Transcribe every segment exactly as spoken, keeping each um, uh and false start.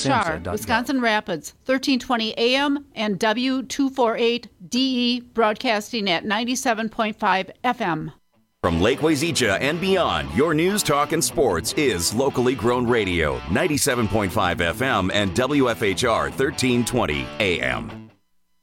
H R, Wisconsin Rapids, thirteen twenty A M and W two forty-eight D E, broadcasting at ninety-seven point five F M. From Lake Wazeecha and beyond, your news, talk, and sports is locally grown radio, ninety-seven point five F M and W F H R thirteen twenty A M.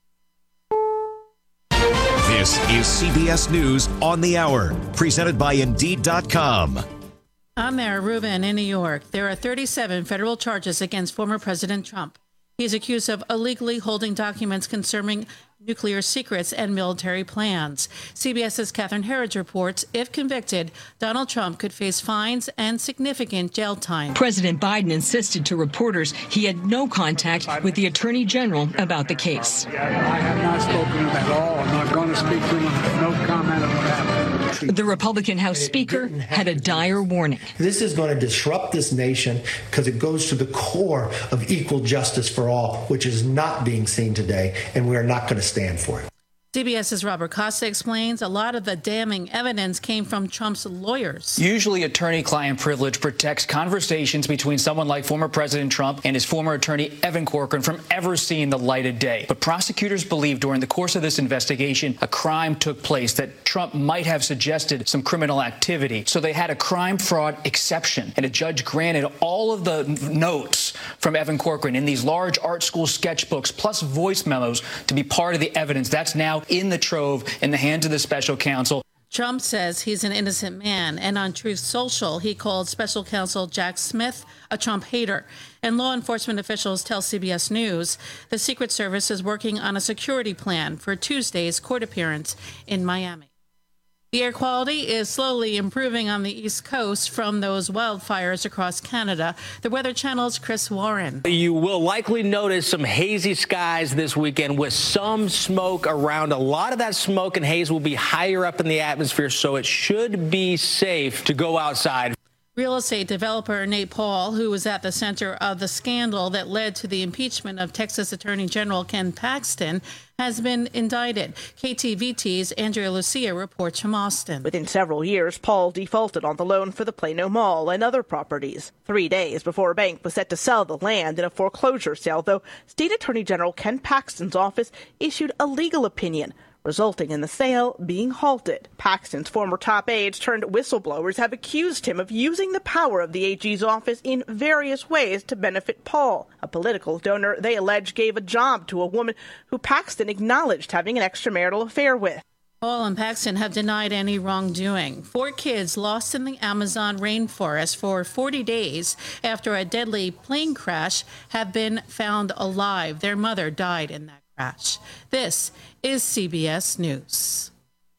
This is C B S News on the Hour, presented by Indeed dot com. I'm Mara Rubin in New York. There are thirty-seven federal charges against former President Trump. He is accused of illegally holding documents concerning nuclear secrets and military plans. CBS's Catherine Herridge reports, if convicted, Donald Trump could face fines and significant jail time. President Biden insisted to reporters he had no contact with the Attorney General about the case. I have not spoken to him at all. I'm not going to speak to him. No comment on what happened. The Republican House Speaker had a dire warning. This is going to disrupt this nation because it goes to the core of equal justice for all, which is not being seen today, and we are not going to stand for it. CBS's Robert Costa explains a lot of the damning evidence came from Trump's lawyers. Usually attorney-client privilege protects conversations between someone like former President Trump and his former attorney Evan Corcoran from ever seeing the light of day. But prosecutors believe during the course of this investigation, a crime took place, that Trump might have suggested some criminal activity. So they had a crime fraud exception, and a judge granted all of the notes from Evan Corcoran in these large art school sketchbooks plus voice memos to be part of the evidence. That's now in the trove in the hands of the special counsel. Trump says he's an innocent man, and on Truth Social, he called special counsel Jack Smith a Trump hater. And law enforcement officials tell C B S News the Secret Service is working on a security plan for Tuesday's court appearance in Miami. The air quality is slowly improving on the East Coast from those wildfires across Canada. The Weather Channel's Chris Warren. You will likely notice some hazy skies this weekend with some smoke around. A lot of that smoke and haze will be higher up in the atmosphere, so it should be safe to go outside. Real estate developer Nate Paul, who was at the center of the scandal that led to the impeachment of Texas Attorney General Ken Paxton, has been indicted. K T V T's Andrea Lucia reports from Austin. Within several years, Paul defaulted on the loan for the Plano Mall and other properties. Three days before a bank was set to sell the land in a foreclosure sale, though, State Attorney General Ken Paxton's office issued a legal opinion, resulting in the sale being halted. Paxton's former top aides turned whistleblowers have accused him of using the power of the A G's office in various ways to benefit Paul, a political donor they allege gave a job to a woman who Paxton acknowledged having an extramarital affair with. Paul and Paxton have denied any wrongdoing. Four kids lost in the Amazon rainforest for forty days after a deadly plane crash have been found alive. Their mother died in that crash. This is C B S News.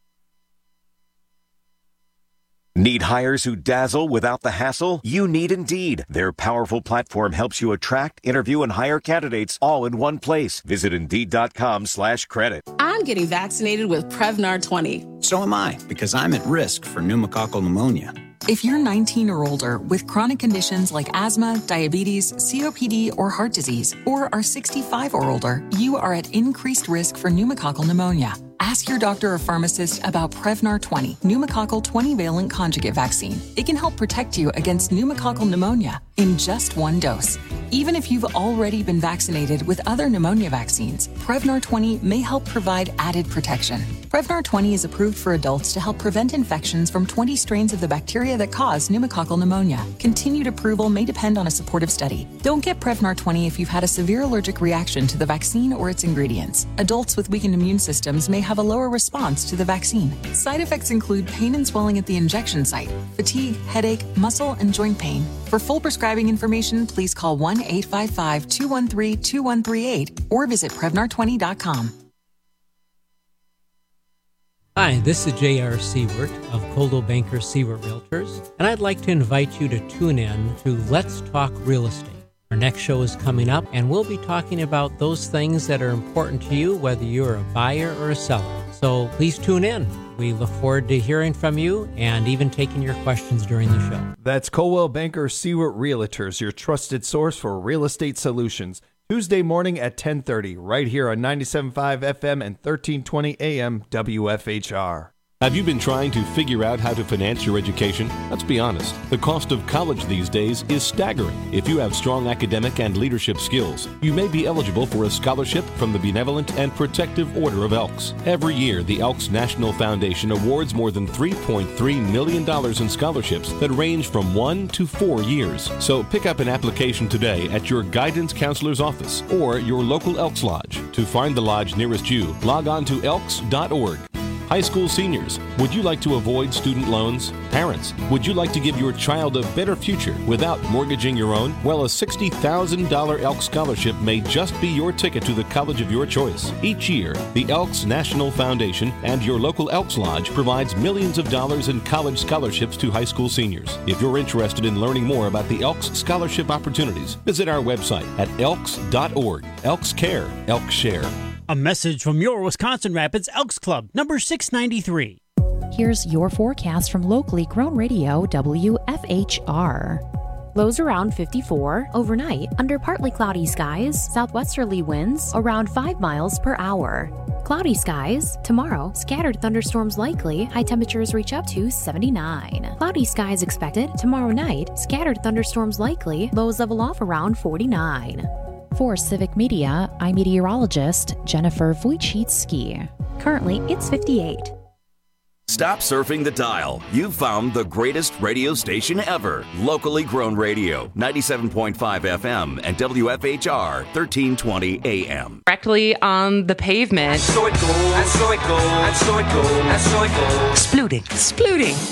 Need hires who dazzle without the hassle? You need Indeed. Their powerful platform helps you attract, interview, and hire candidates all in one place. Visit Indeed.com slash credit. I'm getting vaccinated with Prevnar twenty. So am I, because I'm at risk for pneumococcal pneumonia. If you're nineteen or older with chronic conditions like asthma, diabetes, C O P D, or heart disease, or are sixty-five or older, you are at increased risk for pneumococcal pneumonia. Ask your doctor or pharmacist about Prevnar twenty, pneumococcal twenty-valent conjugate vaccine. It can help protect you against pneumococcal pneumonia in just one dose. Even if you've already been vaccinated with other pneumonia vaccines, Prevnar twenty may help provide added protection. Prevnar twenty is approved for adults to help prevent infections from twenty strains of the bacteria that cause pneumococcal pneumonia. Continued approval may depend on a supportive study. Don't get Prevnar twenty if you've had a severe allergic reaction to the vaccine or its ingredients. Adults with weakened immune systems may have a lower response to the vaccine. Side effects include pain and swelling at the injection site, fatigue, headache, muscle, and joint pain. For full prescribing information, please call one eight five five, two one three, two one three eight or visit Prevnar twenty dot com. Hi, this is J R. Seward of Coldwell Banker Seward Realtors, and I'd like to invite you to tune in to Let's Talk Real Estate. Our next show is coming up, and we'll be talking about those things that are important to you, whether you're a buyer or a seller. So please tune in. We look forward to hearing from you and even taking your questions during the show. That's Coldwell Banker Seward Realtors, your trusted source for real estate solutions. Tuesday morning at ten thirty, right here on ninety-seven point five F M and thirteen twenty A M W F H R. Have you been trying to figure out how to finance your education? Let's be honest, the cost of college these days is staggering. If you have strong academic and leadership skills, you may be eligible for a scholarship from the Benevolent and Protective Order of Elks. Every year, the Elks National Foundation awards more than three point three million dollars in scholarships that range from one to four years. So pick up an application today at your guidance counselor's office or your local Elks Lodge. To find the lodge nearest you, log on to elks dot org. High school seniors, would you like to avoid student loans? Parents, would you like to give your child a better future without mortgaging your own? Well, a sixty thousand dollars Elks Scholarship may just be your ticket to the college of your choice. Each year, the Elks National Foundation and your local Elks Lodge provides millions of dollars in college scholarships to high school seniors. If you're interested in learning more about the Elks Scholarship opportunities, visit our website at elks dot org. Elks Care, Elks Share. A message from your Wisconsin Rapids Elks Club, number six ninety-three. Here's your forecast from locally grown radio W F H R. Lows around fifty-four. Overnight, under partly cloudy skies, southwesterly winds around five miles per hour. Cloudy skies. Tomorrow, scattered thunderstorms likely. High temperatures reach up to seventy-nine. Cloudy skies expected. Tomorrow night, scattered thunderstorms likely. Lows level off around forty-nine. For Civic Media, I'm meteorologist Jennifer Wojcicki. Currently, it's fifty-eight. Stop surfing the dial. You've found the greatest radio station ever. Locally grown radio, ninety-seven point five F M and W F H R, thirteen twenty A M. Directly on the pavement. And so it goes, and so it goes, and so it goes, and so it goes. Splooting. Splooting.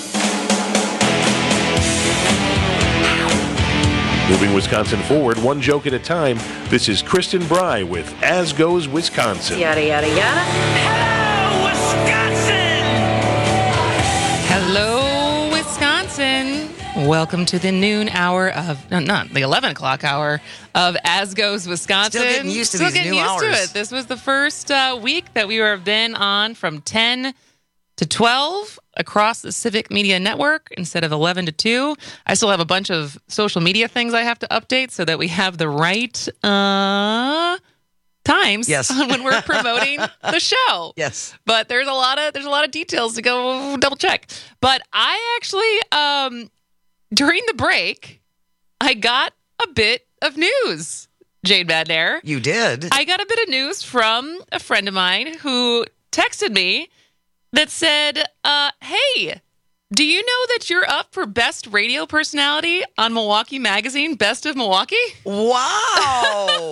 Moving Wisconsin forward, one joke at a time. This is Kristen Bry with As Goes Wisconsin. Yada, yada, yada. Hello, Hello, Wisconsin! Wisconsin. Welcome to the noon hour of, no, not the eleven o'clock hour of As Goes Wisconsin. Still getting used to Still these getting new used hours. to it. This was the first uh, week that we have been on from ten to twelve across the Civic Media Network instead of eleven to two. I still have a bunch of social media things I have to update so that we have the right uh, times yes. when we're promoting the show. Yes. But there's a lot of there's a lot of details to go double check. But I actually um, during the break I got a bit of news. Jane Madnair. You did. I got a bit of news from a friend of mine who texted me that said, uh, hey, do you know that you're up for Best Radio Personality on Milwaukee Magazine, Best of Milwaukee? Wow.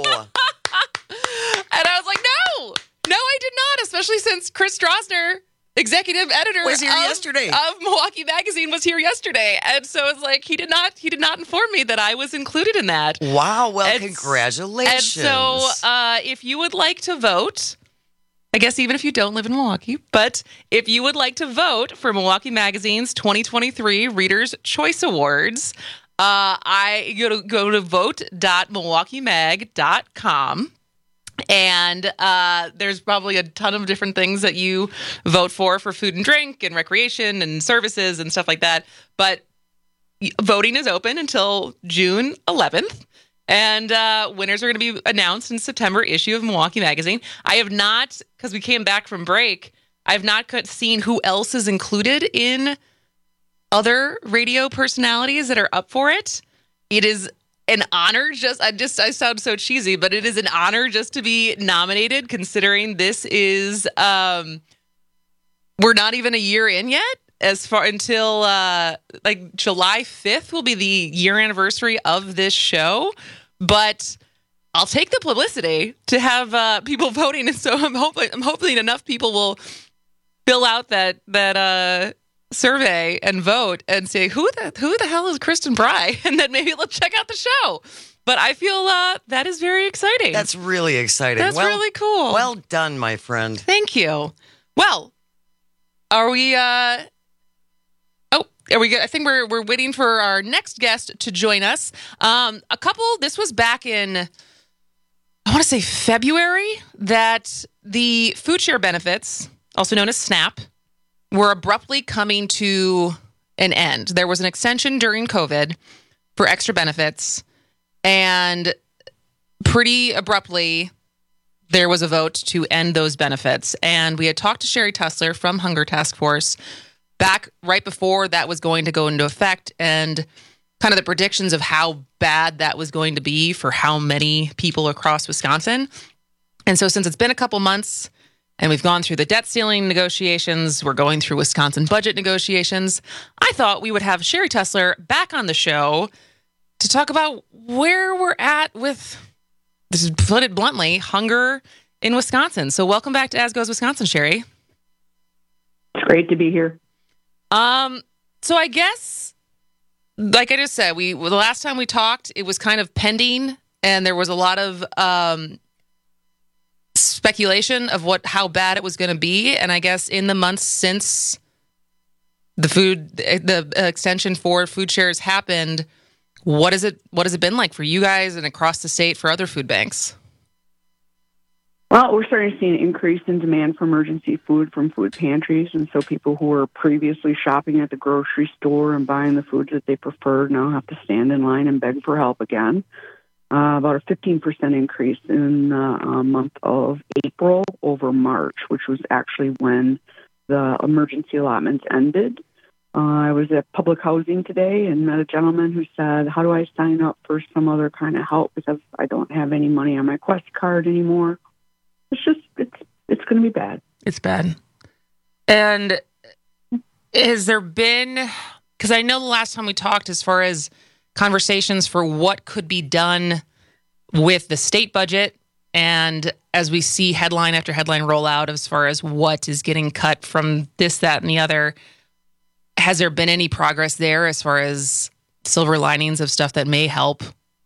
And I was like, no, no, I did not, especially since Chris Strasner, executive editor was here of, yesterday. of Milwaukee Magazine, was here yesterday. And so it's like, he did not, he did not inform me that I was included in that. Wow. Well, and, congratulations. And so uh, if you would like to vote, I guess even if you don't live in Milwaukee, but if you would like to vote for Milwaukee Magazine's twenty twenty-three Reader's Choice Awards, uh, I go to go to vote dot milwaukee mag dot com. And uh, there's probably a ton of different things that you vote for, for food and drink and recreation and services and stuff like that. But voting is open until June eleventh. And uh, winners are going to be announced in September issue of Milwaukee Magazine. I have not, because we came back from break, I have not seen who else is included in other radio personalities that are up for it. It is an honor, just I just I sound so cheesy, but it is an honor just to be nominated, considering this is um, we're not even a year in yet. As far until uh, like July fifth will be the year anniversary of this show, but I'll take the publicity to have uh, people voting, and so I'm hoping I'm hoping enough people will fill out that that uh, survey and vote and say who the who the hell is Kristen Bry, and then maybe let's check out the show. But I feel uh, that is very exciting. That's really exciting. That's well, really cool. Well done, my friend. Thank you. Well, are we? Uh, Are we good? I think we're we're waiting for our next guest to join us. Um, a couple. This was back in, I want to say February, that the food share benefits, also known as SNAP, were abruptly coming to an end. There was an extension during COVID for extra benefits, and pretty abruptly, there was a vote to end those benefits. And we had talked to Sherry Tussler from Hunger Task Force back right before that was going to go into effect, and kind of the predictions of how bad that was going to be for how many people across Wisconsin. And so since it's been a couple months and we've gone through the debt ceiling negotiations, we're going through Wisconsin budget negotiations, I thought we would have Sherry Tussler back on the show to talk about where we're at with, this is put it bluntly, hunger in Wisconsin. So welcome back to As Goes Wisconsin, Sherry. It's great to be here. Um, so I guess, like I just said, we the last time we talked, it was kind of pending, and there was a lot of um, speculation of what how bad it was going to be. And I guess in the months since the food the extension for food shares happened, what is it? What has it been like for you guys and across the state for other food banks? Well, we're starting to see an increase in demand for emergency food from food pantries. And so people who were previously shopping at the grocery store and buying the foods that they preferred now have to stand in line and beg for help again. Uh, about a fifteen percent increase in the uh, month of April over March, which was actually when the emergency allotments ended. Uh, I was at public housing today and met a gentleman who said, how do I sign up for some other kind of help because I don't have any money on my Quest card anymore? It's just, it's it's going to be bad. It's bad. And has there been, because I know the last time we talked as far as conversations for what could be done with the state budget, and as we see headline after headline roll out as far as what is getting cut from this, that, and the other, has there been any progress there as far as silver linings of stuff that may help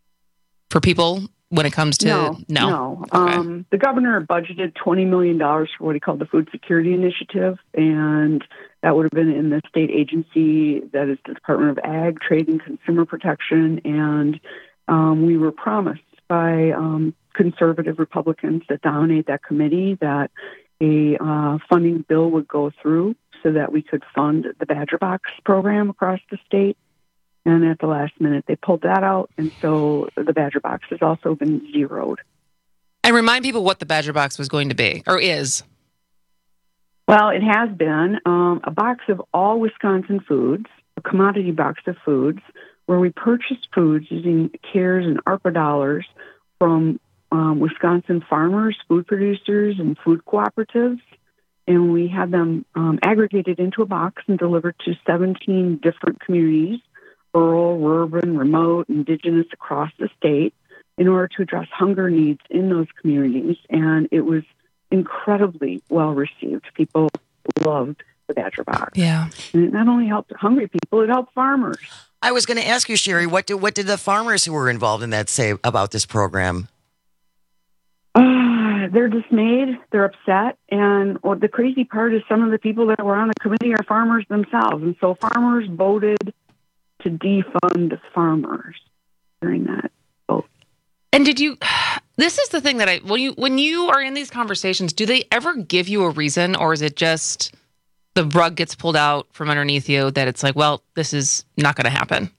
for people? When it comes to no, no, no. Okay. Um, the governor budgeted twenty million dollars for what he called the Food Security Initiative, and that would have been in the state agency that is the Department of Ag, Trade, and Consumer Protection. And um, we were promised by um, conservative Republicans that dominate that committee that a uh, funding bill would go through so that we could fund the Badger Box program across the state. And at the last minute, they pulled that out, and so the Badger Box has also been zeroed. And remind people what the Badger Box was going to be, or is. Well, it has been um, a box of all Wisconsin foods, a commodity box of foods, where we purchase foods using CARES and ARPA dollars from um, Wisconsin farmers, food producers, and food cooperatives. And we had them um, aggregated into a box and delivered to seventeen different communities, rural, urban, remote, indigenous, across the state, in order to address hunger needs in those communities. And it was incredibly well received. People loved the Badger Box. Yeah. And it not only helped hungry people, it helped farmers. I was going to ask you, Sherry, what did, what did the farmers who were involved in that say about this program? Uh, they're dismayed. They're upset. And well, the crazy part is some of the people that were on the committee are farmers themselves. And so farmers voted to defund farmers during that vote. And did you, this is the thing that I, when you, when you are in these conversations, do they ever give you a reason, or is it just the rug gets pulled out from underneath you that it's like, well, this is not going to happen?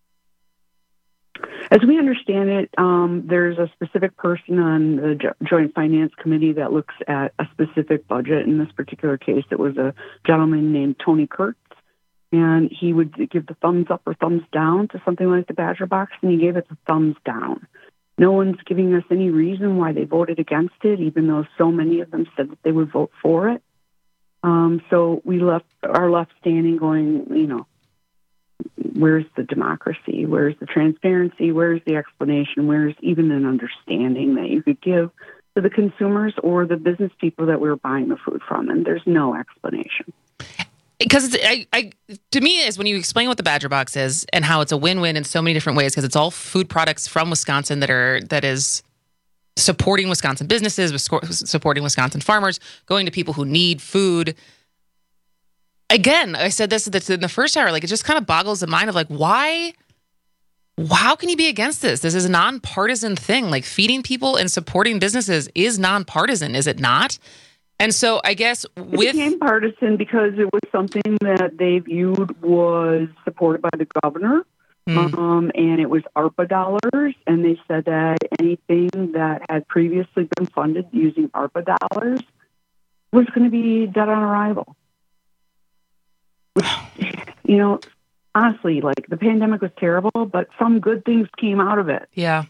As we understand it, um, there's a specific person on the Jo- Joint Finance Committee that looks at a specific budget. In this particular case, it was a gentleman named Tony Kurtz. And he would give the thumbs up or thumbs down to something like the Badger Box, and he gave it the thumbs down. No one's giving us any reason why they voted against it, even though so many of them said that they would vote for it. Um, so we left are left standing going, you know, where's the democracy? Where's the transparency? Where's the explanation? Where's even an understanding that you could give to the consumers or the business people that we were buying the food from? And there's no explanation. Because I, I, to me, is when you explain what the Badger Box is and how it's a win-win in so many different ways, because it's all food products from Wisconsin that are that is supporting Wisconsin businesses, supporting Wisconsin farmers, going to people who need food. Again, I said this in the first hour, like it just kind of boggles the mind of like, why, how can you be against this? This is a nonpartisan thing. Like feeding people and supporting businesses is nonpartisan, is it not? And so I guess with... It became partisan because it was something that they viewed was supported by the governor, mm. um, and it was ARPA dollars, and they said that anything that had previously been funded using ARPA dollars was going to be dead on arrival. Which, you know, honestly, like the pandemic was terrible, but some good things came out of it. Yeah.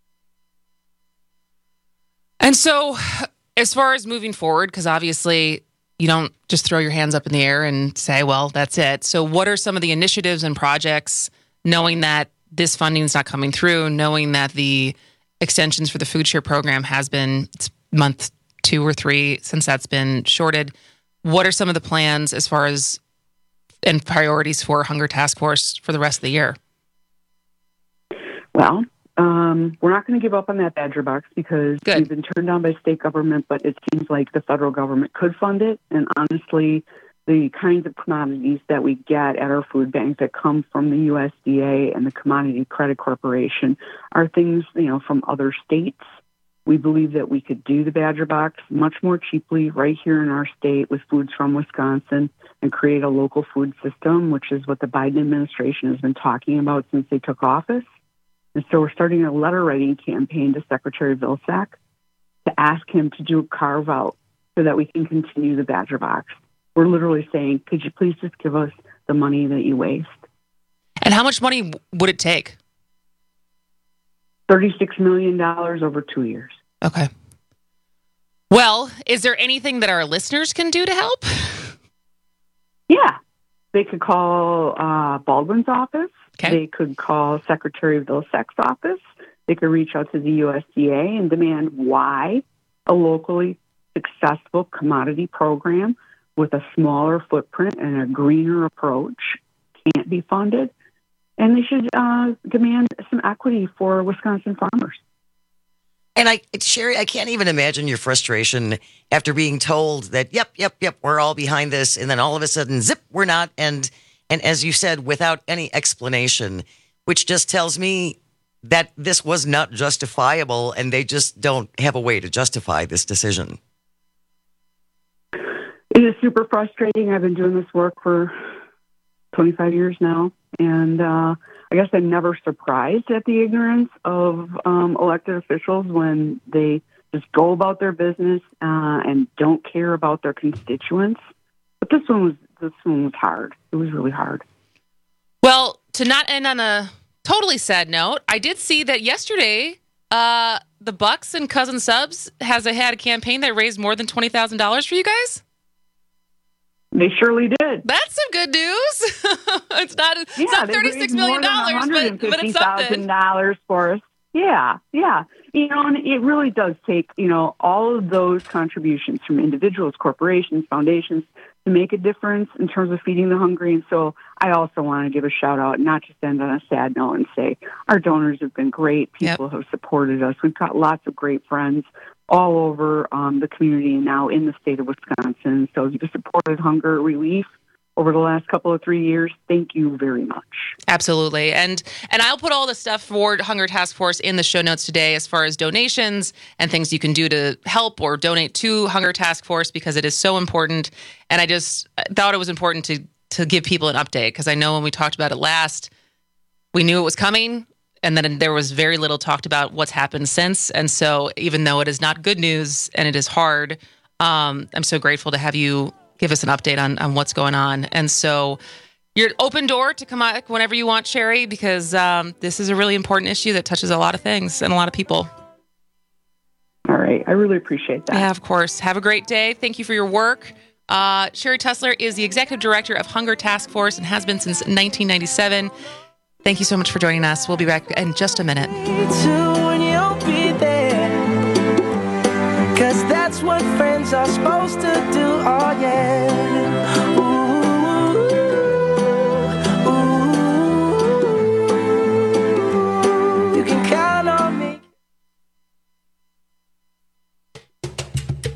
And so, as far as moving forward, because obviously you don't just throw your hands up in the air and say, well, that's it. So what are some of the initiatives and projects, knowing that this funding is not coming through, knowing that the extensions for the food share program has been it's month two or three since that's been shorted? What are some of the plans as far as and priorities for Hunger Task Force for the rest of the year? Well, um, we're not going to give up on that Badger Box because Good. We've been turned down by state government, but it seems like the federal government could fund it. And honestly, the kinds of commodities that we get at our food bank that come from the U S D A and the Commodity Credit Corporation are things, you know, from other states. We believe that we could do the Badger Box much more cheaply right here in our state with foods from Wisconsin and create a local food system, which is what the Biden administration has been talking about since they took office. And so we're starting a letter writing campaign to Secretary Vilsack to ask him to do a carve out so that we can continue the Badger Box. We're literally saying, could you please just give us the money that you waste? And how much money would it take? thirty-six million dollars over two years. Okay. Well, is there anything that our listeners can do to help? Yeah. They could call uh, Baldwin's office. Okay. They could call Secretary Vilsack's office. They could reach out to the U S D A and demand why a locally successful commodity program with a smaller footprint and a greener approach can't be funded. And they should uh, demand some equity for Wisconsin farmers. And I, Sherry, I can't even imagine your frustration after being told that, yep, yep, yep, we're all behind this. And then all of a sudden, zip, we're not. And, and as you said, without any explanation, which just tells me that this was not justifiable and they just don't have a way to justify this decision. It is super frustrating. I've been doing this work for twenty-five years now. And uh, I guess I'm never surprised at the ignorance of um, elected officials when they just go about their business uh, and don't care about their constituents. But this one was this one was hard. It was really hard. Well, to not end on a totally sad note, I did see that yesterday uh, the Bucks and Cousin Subs has a, had a campaign that raised more than twenty thousand dollars for you guys. They surely did. That's some good news. it's not, it's yeah, not thirty-six million dollars, but, but it's something. dollars for us. Yeah, yeah. You know, and it really does take, you know, all of those contributions from individuals, corporations, foundations to make a difference in terms of feeding the hungry. And so I also want to give a shout out, not just end on a sad note and say our donors have been great. People yep. have supported us. We've got lots of great friends all over um, the community and now in the state of Wisconsin. So you've supported hunger relief over the last couple of three years. Thank you very much. Absolutely. And and I'll put all the stuff for Hunger Task Force in the show notes today as far as donations and things you can do to help or donate to Hunger Task Force because it is so important. And I just thought it was important to, to give people an update because I know when we talked about it last, we knew it was coming. And then there was very little talked about what's happened since. And so even though it is not good news and it is hard, um, I'm so grateful to have you give us an update on, on what's going on. And so you're open door to come out whenever you want, Sherry, because um, this is a really important issue that touches a lot of things and a lot of people. All right. I really appreciate that. Yeah, of course. Have a great day. Thank you for your work. Uh, Sherry Tussler is the executive director of Hunger Task Force and has been since nineteen ninety-seven. Thank you so much for joining us. We'll be back in just a minute. Cause that's what friends are supposed to do, oh yeah. Ooh, ooh, you can count on me.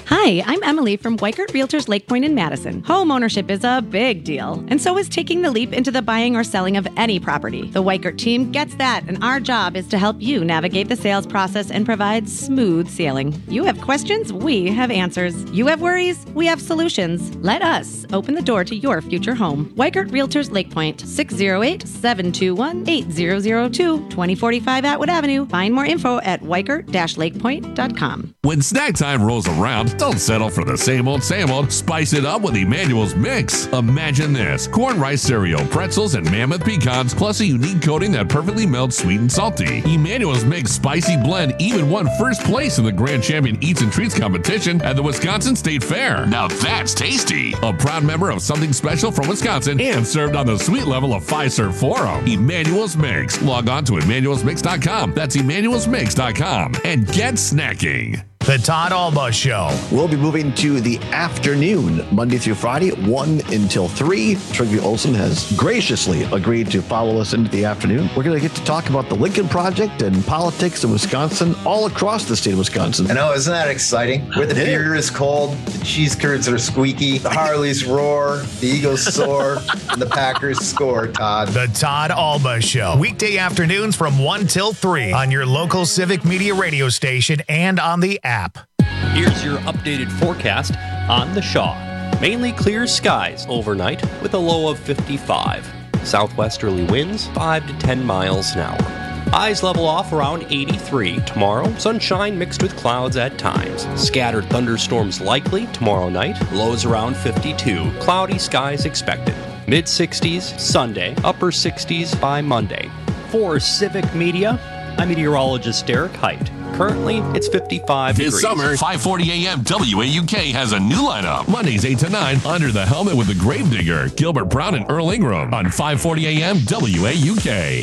Hi, I'm Emily from Weikert Realtors Lake Point in Madison. Home ownership is a big deal, and so is taking the leap into the buying or selling of any property. The Weikert team gets that, and our job is to help you navigate the sales process and provide smooth sailing. You have questions, we have answers. You have worries, we have solutions. Let us open the door to your future home. Weikert Realtors Lake Point, six oh eight, seven two one, eight zero zero two, twenty forty-five Atwood Avenue. Find more info at weikert dash lake point dot com. When snack time rolls around, don't settle for the same old, same old. Spice it up with Emmanuel's Mix. Imagine this: corn rice cereal, pretzels, and mammoth pecans, plus a unique coating that perfectly melts sweet and salty. Emmanuel's Mix Spicy Blend even won first place in the Grand Champion Eats and Treats competition at the Wisconsin State Fair. Now that's tasty. A proud member of Something Special from Wisconsin and served on the sweet level of Fiserv Forum. Emmanuel's Mix. Log on to emmanuels mix dot com. That's emmanuels mix dot com and get snacking. The Todd Alba Show. We'll be moving to the afternoon, Monday through Friday, one until three. Trygve Olsen has graciously agreed to follow us into the afternoon. We're going to get to talk about the Lincoln Project and politics in Wisconsin, all across the state of Wisconsin. I know, isn't that exciting? Where the beer is cold, the cheese curds are squeaky, the Harleys roar, the Eagles soar, and the Packers score, Todd. The Todd Alba Show. Weekday afternoons from one till three on your local Civic Media radio station and on the app. Here's your updated forecast on the Shaw. Mainly clear skies overnight with a low of fifty-five. Southwesterly winds five to ten miles an hour. Highs level off around eighty-three. Tomorrow, sunshine mixed with clouds at times. Scattered thunderstorms likely tomorrow night. Lows around fifty-two. Cloudy skies expected. Mid sixties Sunday, upper sixties by Monday. For Civic Media, I'm meteorologist Derek Height. Currently, it's fifty-five this degrees. Summer, five forty a.m. W A U K has a new lineup. Mondays eight to nine, Under the Helmet with the Gravedigger, Gilbert Brown and Earl Ingram on five forty a.m. W A U K.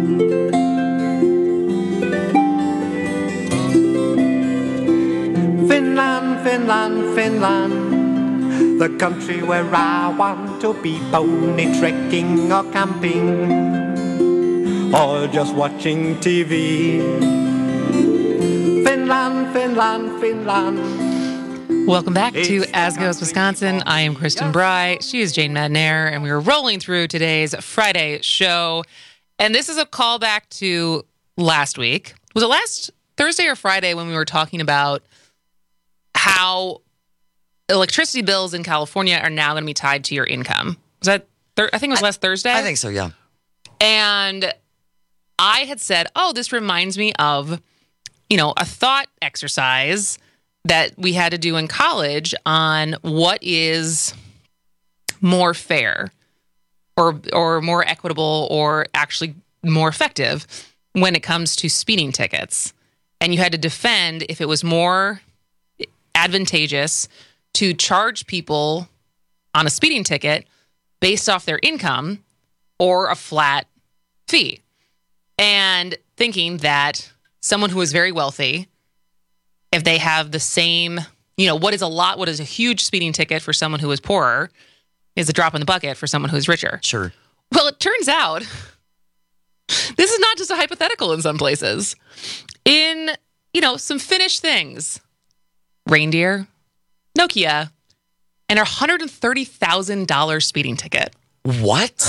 Finland, Finland, Finland, the country where I want to be. Pony trekking or camping, or just watching T V. Finland, Finland, Finland. Welcome back to As Goes Wisconsin. I am Kristen Bry. She is Jane Madnair, and we are rolling through today's Friday show. And this is a callback to last week. Was it last Thursday or Friday when we were talking about how electricity bills in California are now going to be tied to your income? Was that? Thir- I think it was last Thursday. I think so. Yeah. And I had said, "Oh, this reminds me of." You know, a thought exercise that we had to do in college on what is more fair or or more equitable or actually more effective when it comes to speeding tickets. And you had to defend if it was more advantageous to charge people on a speeding ticket based off their income or a flat fee. And thinking that someone who is very wealthy, if they have the same, you know, what is a lot, what is a huge speeding ticket for someone who is poorer is a drop in the bucket for someone who's richer. Sure. Well, it turns out this is not just a hypothetical in some places. In, you know, some Finnish things, reindeer, Nokia, and a one hundred thirty thousand dollars speeding ticket. What?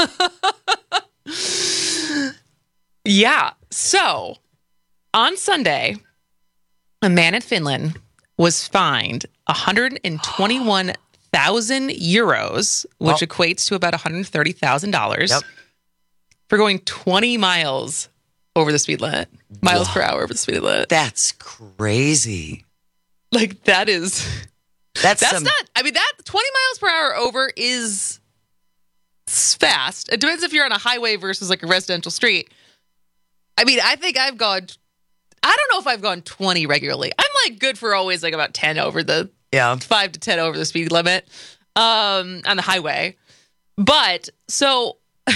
Yeah. So on Sunday, a man in Finland was fined one hundred twenty-one thousand euros, which well, equates to about one hundred thirty thousand dollars, yep. for going twenty miles over the speed limit, miles Whoa. per hour over the speed limit. That's crazy. Like, that is... That's, that's some... not... I mean, that twenty miles per hour over is fast. It depends if you're on a highway versus, like, a residential street. I mean, I think I've gone... I don't know if I've gone twenty regularly. I'm like good for always like about ten over the yeah five to ten over the speed limit um, on the highway. But so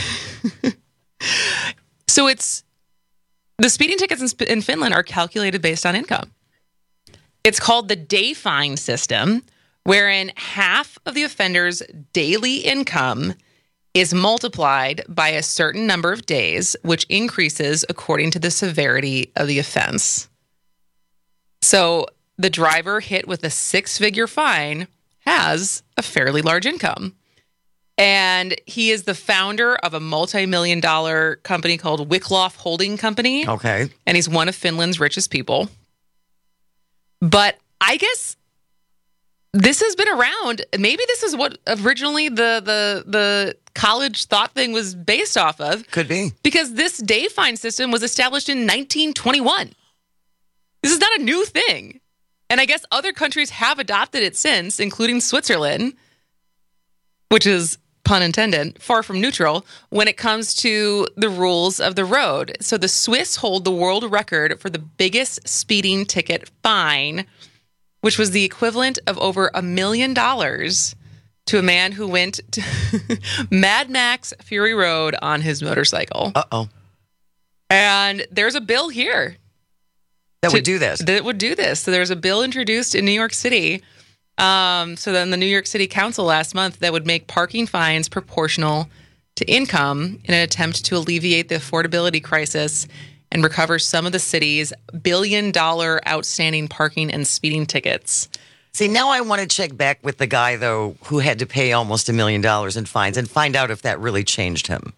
so it's the speeding tickets in, in Finland are calculated based on income. It's called the day fine system, wherein half of the offender's daily income is multiplied by a certain number of days, which increases according to the severity of the offense. So the driver hit with a six-figure fine has a fairly large income. And he is the founder of a multi-million dollar company called Wickloff Holding Company. Okay. And he's one of Finland's richest people. But I guess this has been around. Maybe this is what originally the the the college thought thing was based off of. Could be. Because this day fine system was established in nineteen twenty-one. This is not a new thing. And I guess other countries have adopted it since, including Switzerland, which is, pun intended, far from neutral when it comes to the rules of the road. So the Swiss hold the world record for the biggest speeding ticket fine, which was the equivalent of over a million dollars to a man who went to Mad Max Fury Road on his motorcycle. Uh-oh. And there's a bill here. That to, would do this. That would do this. So there's a bill introduced in New York City. Um, so then the New York City Council last month that would make parking fines proportional to income in an attempt to alleviate the affordability crisis and recover some of the city's billion dollar outstanding parking and speeding tickets. See, now I want to check back with the guy, though, who had to pay almost a million dollars in fines and find out if that really changed him.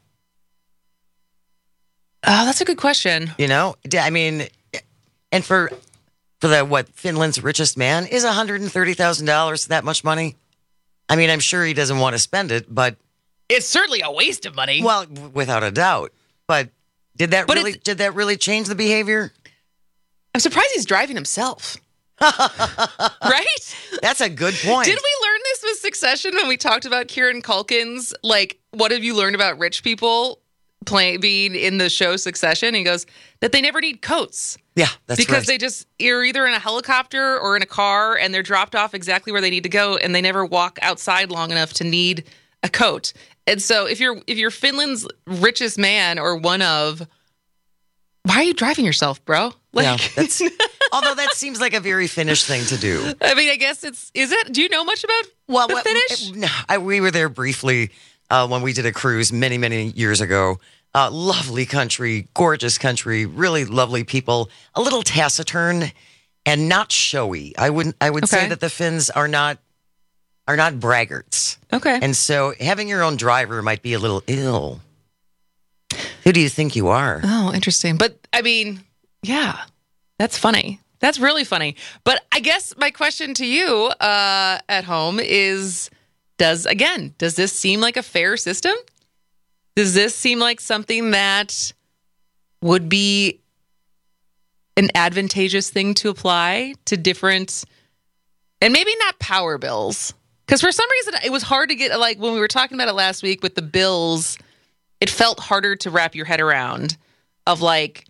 Oh, that's a good question. You know, I mean, and for... For the, what, Finland's richest man is one hundred thirty thousand dollars, that much money? I mean, I'm sure he doesn't want to spend it, but... It's certainly a waste of money. Well, w- without a doubt. But did that but really did that really change the behavior? I'm surprised he's driving himself. Right? That's a good point. Did we learn this with Succession when we talked about Kieran Culkin's, like, what have you learned about rich people playing being in the show Succession? He goes, that they never need coats. Yeah, that's because right. they just are either in a helicopter or in a car and they're dropped off exactly where they need to go and they never walk outside long enough to need a coat. And so if you're if you're Finland's richest man or one of, why are you driving yourself, bro? Like, yeah, that's, although that seems like a very Finnish thing to do. I mean, I guess it's, is it? Do you know much about well, the what, Finnish? No, I, we were there briefly uh, when we did a cruise many, many years ago. Uh, lovely country, gorgeous country, really lovely people. A little taciturn and not showy. I wouldn't. I would Okay. say that the Finns are not are not braggarts. Okay. And so having your own driver might be a little ill. Who do you think you are? Oh, interesting. But I mean, yeah, that's funny. That's really funny. But I guess my question to you uh, at home is, does, again, does this seem like a fair system? Does this seem like something that would be an advantageous thing to apply to different, and maybe not power bills? Because for some reason, it was hard to get, like, when we were talking about it last week with the bills, it felt harder to wrap your head around of, like,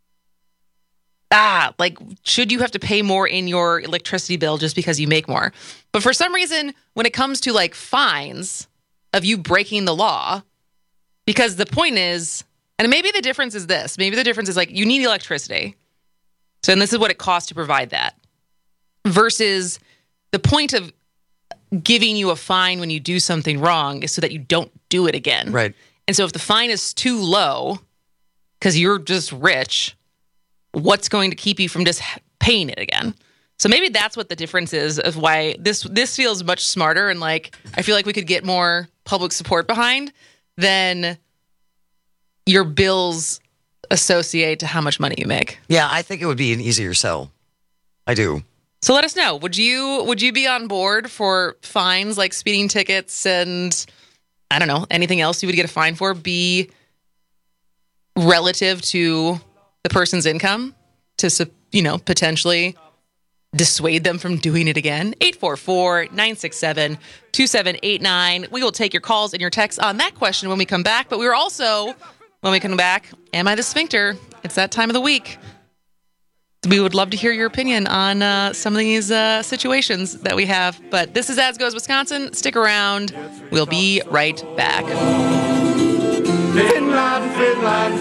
ah, like, should you have to pay more in your electricity bill just because you make more? But for some reason, when it comes to, like, fines of you breaking the law, because the point is, and maybe the difference is this, maybe the difference is, like, you need electricity. So, and this is what it costs to provide that. Versus the point of giving you a fine when you do something wrong is so that you don't do it again. Right. And so if the fine is too low because you're just rich, what's going to keep you from just paying it again? So maybe that's what the difference is of why this this feels much smarter, and, like, I feel like we could get more public support behind than your bills associate to how much money you make. Yeah, I think it would be an easier sell. I do. So let us know. Would you would you be on board for fines like speeding tickets and, I don't know, anything else you would get a fine for be relative to the person's income to, you know, potentially dissuade them from doing it again? eight four four, nine six seven, two seven eight nine. We will take your calls and your texts on that question when we come back. But we were also, when we come back, am I the sphincter? It's that time of the week. We would love to hear your opinion on uh, some of these uh, situations that we have. But this is As Goes Wisconsin. Stick around. We'll be right back. Finland, Finland,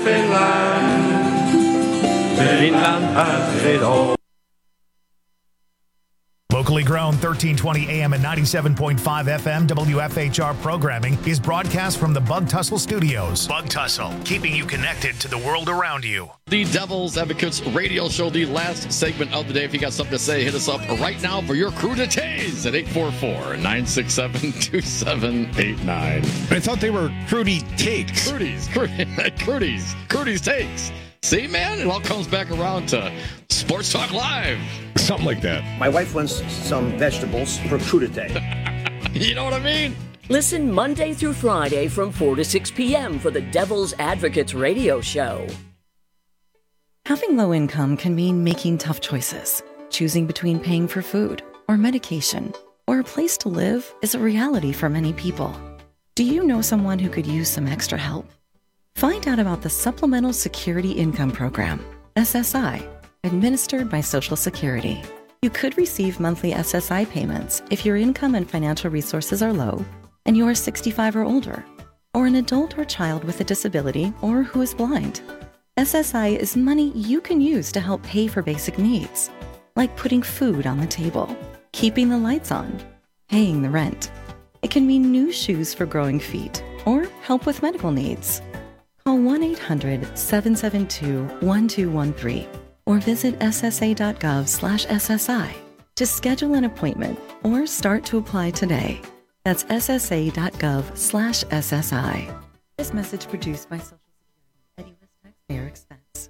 Finland. Finland has it all. Local Locally grown thirteen twenty A M and ninety-seven point five F M W F H R programming is broadcast from the Bug Tussle Studios. Bug Tussle, keeping you connected to the world around you. The Devil's Advocates radio show, the last segment of the day. If you got something to say, hit us up right now for your crew to tase at eight four four, nine six seven, two seven eight nine. I thought they were Crudy Takes. Crudy's, Crudy's, Crudy's Takes. See, man, it all comes back around to Sports Talk Live. Something like that. My wife wants some vegetables for crudité. You know what I mean? Listen Monday through Friday from four to six p.m. for the Devil's Advocates radio show. Having low income can mean making tough choices. Choosing between paying for food or medication or a place to live is a reality for many people. Do you know someone who could use some extra help? Find out about the Supplemental Security Income Program, S S I, administered by Social Security. You could receive monthly S S I payments if your income and financial resources are low and you are sixty-five or older, or an adult or child with a disability or who is blind. S S I is money you can use to help pay for basic needs, like putting food on the table, keeping the lights on, paying the rent. It can mean new shoes for growing feet or help with medical needs. Call one eight hundred, seven seven two, one two one three or visit S S A dot gov slash S S I to schedule an appointment or start to apply today. That's S S A dot gov slash S S I. This message produced by Social Security at U S taxpayer expense.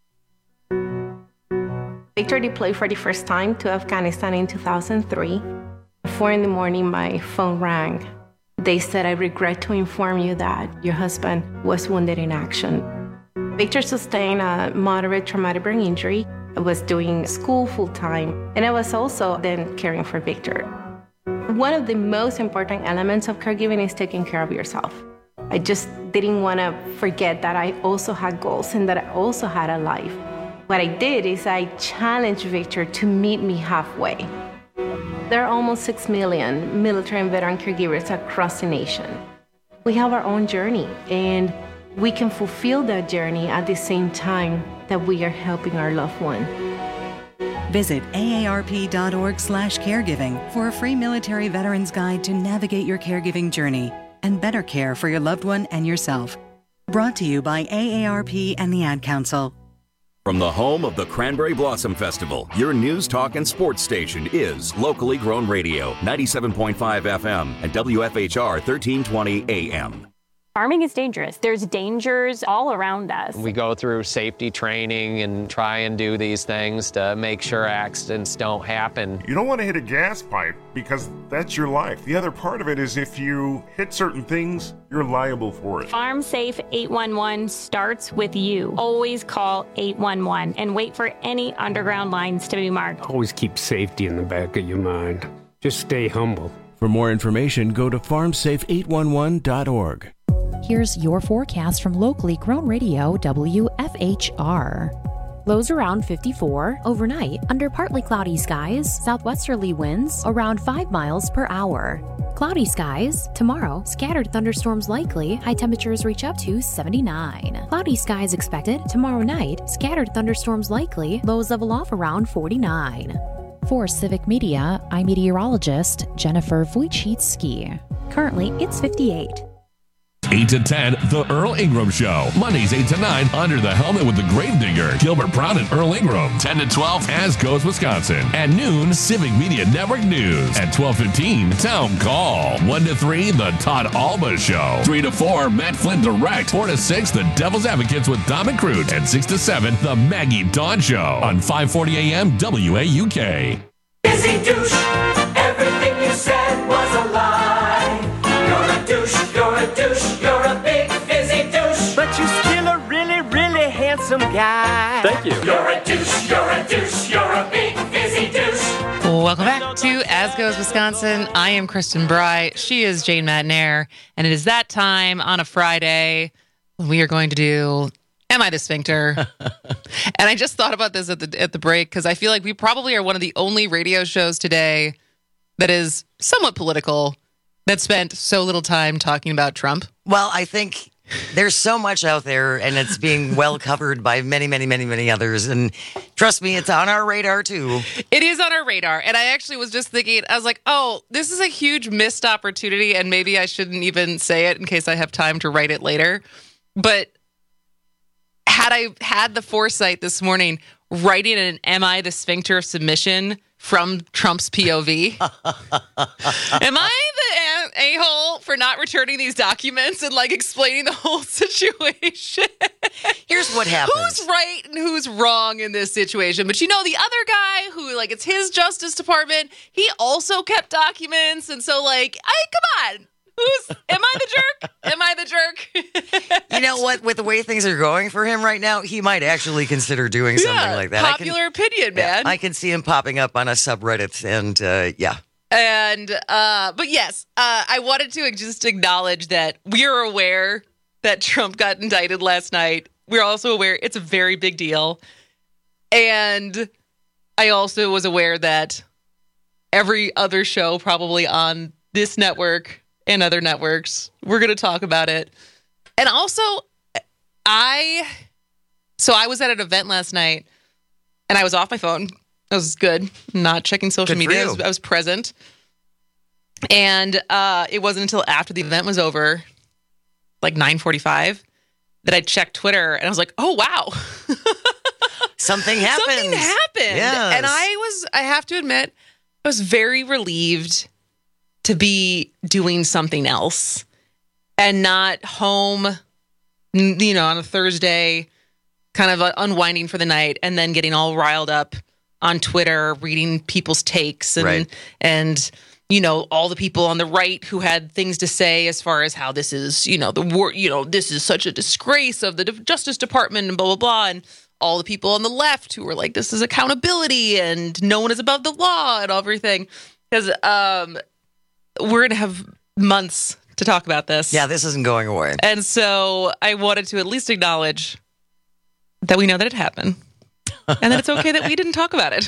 Victor deployed for the first time to Afghanistan in two thousand three. At four in the morning, my phone rang. They said, I regret to inform you that your husband was wounded in action. Victor sustained a moderate traumatic brain injury. I was doing school full-time, and I was also then caring for Victor. One of the most important elements of caregiving is taking care of yourself. I just didn't want to forget that I also had goals and that I also had a life. What I did is I challenged Victor to meet me halfway. There are almost six million military and veteran caregivers across the nation. We have our own journey, and we can fulfill that journey at the same time that we are helping our loved one. Visit A A R P dot org slash caregiving for a free military veterans guide to navigate your caregiving journey and better care for your loved one and yourself. Brought to you by A A R P and the Ad Council. From the home of the Cranberry Blossom Festival, your news, talk, and sports station is Locally Grown Radio, ninety-seven point five F M and W F H R thirteen twenty A M. Farming is dangerous. There's dangers all around us. We go through safety training and try and do these things to make sure accidents don't happen. You don't want to hit a gas pipe because that's your life. The other part of it is if you hit certain things, you're liable for it. Farm Safe eight one one starts with you. Always call eight one one and wait for any underground lines to be marked. Always keep safety in the back of your mind. Just stay humble. For more information, go to farm safe eight one one dot org. Here's your forecast from locally grown radio W F H R. Lows around fifty-four. Overnight, under partly cloudy skies, southwesterly winds around five miles per hour. Cloudy skies. Tomorrow, scattered thunderstorms likely. High temperatures reach up to seventy-nine. Cloudy skies expected. Tomorrow night, scattered thunderstorms likely. Lows level off around forty-nine. For Civic Media, I'm meteorologist Jennifer Wojcicki. Currently, it's fifty-eight. eight to ten, The Earl Ingram Show. Mondays eight to nine, Under the Helmet with the Gravedigger. Gilbert Brown and Earl Ingram. ten to twelve, As Goes Wisconsin. At noon, Civic Media Network News. At twelve fifteen, Town Call. one to three, The Todd Alba Show. three to four, Matt Flynn Direct. four to six, The Devil's Advocates with Dom and Crute. And six to seven, The Maggie Dawn Show. On five forty A M W A U K. Busy douche, everything you said was a lie. You're a douche, you're a douche, you're a big busy douche. But you're still a really, really handsome guy. Thank you. You're a douche, you're a douche, you're a big busy douche. Welcome back to As Goes Wisconsin. I am Kristen Bry. She is Jane Madnair. And it is that time on a Friday when we are going to do Am I the Sphincter? And I just thought about this at the at the break because I feel like we probably are one of the only radio shows today that is somewhat political that spent so little time talking about Trump. Well, I think There's so much out there, and it's being well covered by many, many, many, many others. And trust me, it's on our radar, too. It is on our radar. And I actually was just thinking, I was like, oh, this is a huge missed opportunity, and maybe I shouldn't even say it in case I have time to write it later. But had I had the foresight this morning, writing an Am I the Sphincter of Submission from Trump's P O V? Am I the a-hole for not returning these documents and like explaining the whole situation? Here's what happened. Who's right and who's wrong in this situation? But you know, the other guy who like it's his Justice Department, he also kept documents. And so like, I come on. Who's, am I the jerk? Am I the jerk? You know what? With the way things are going for him right now, he might actually consider doing something yeah, like that. Popular I can, opinion, man. Yeah, I can see him popping up on a subreddit, and uh, yeah. And, uh, but yes, uh, I wanted to just acknowledge that we are aware that Trump got indicted last night. We're also aware it's a very big deal. And I also was aware that every other show probably on this network and other networks, we're going to talk about it. And also, I, so I was at an event last night and I was off my phone. I was good, not checking social Good for media. I you. was, I was present. And uh, it wasn't until after the event was over, like nine forty-five, that I checked Twitter and I was like, oh, wow. Something happened. Something happened. Yes. And I was, I have to admit, I was very relieved to be doing something else and not home, you know, on a Thursday, kind of unwinding for the night and then getting all riled up on Twitter, reading people's takes and, Right. and, you know, all the people on the right who had things to say as far as how this is, you know, the war, you know, this is such a disgrace of the Justice Department and blah, blah, blah. And all the people on the left who were like, this is accountability and no one is above the law and everything. Because, um, we're going to have months to talk about this. Yeah, this isn't going away. And so I wanted to at least acknowledge that we know that it happened and that it's okay that we didn't talk about it.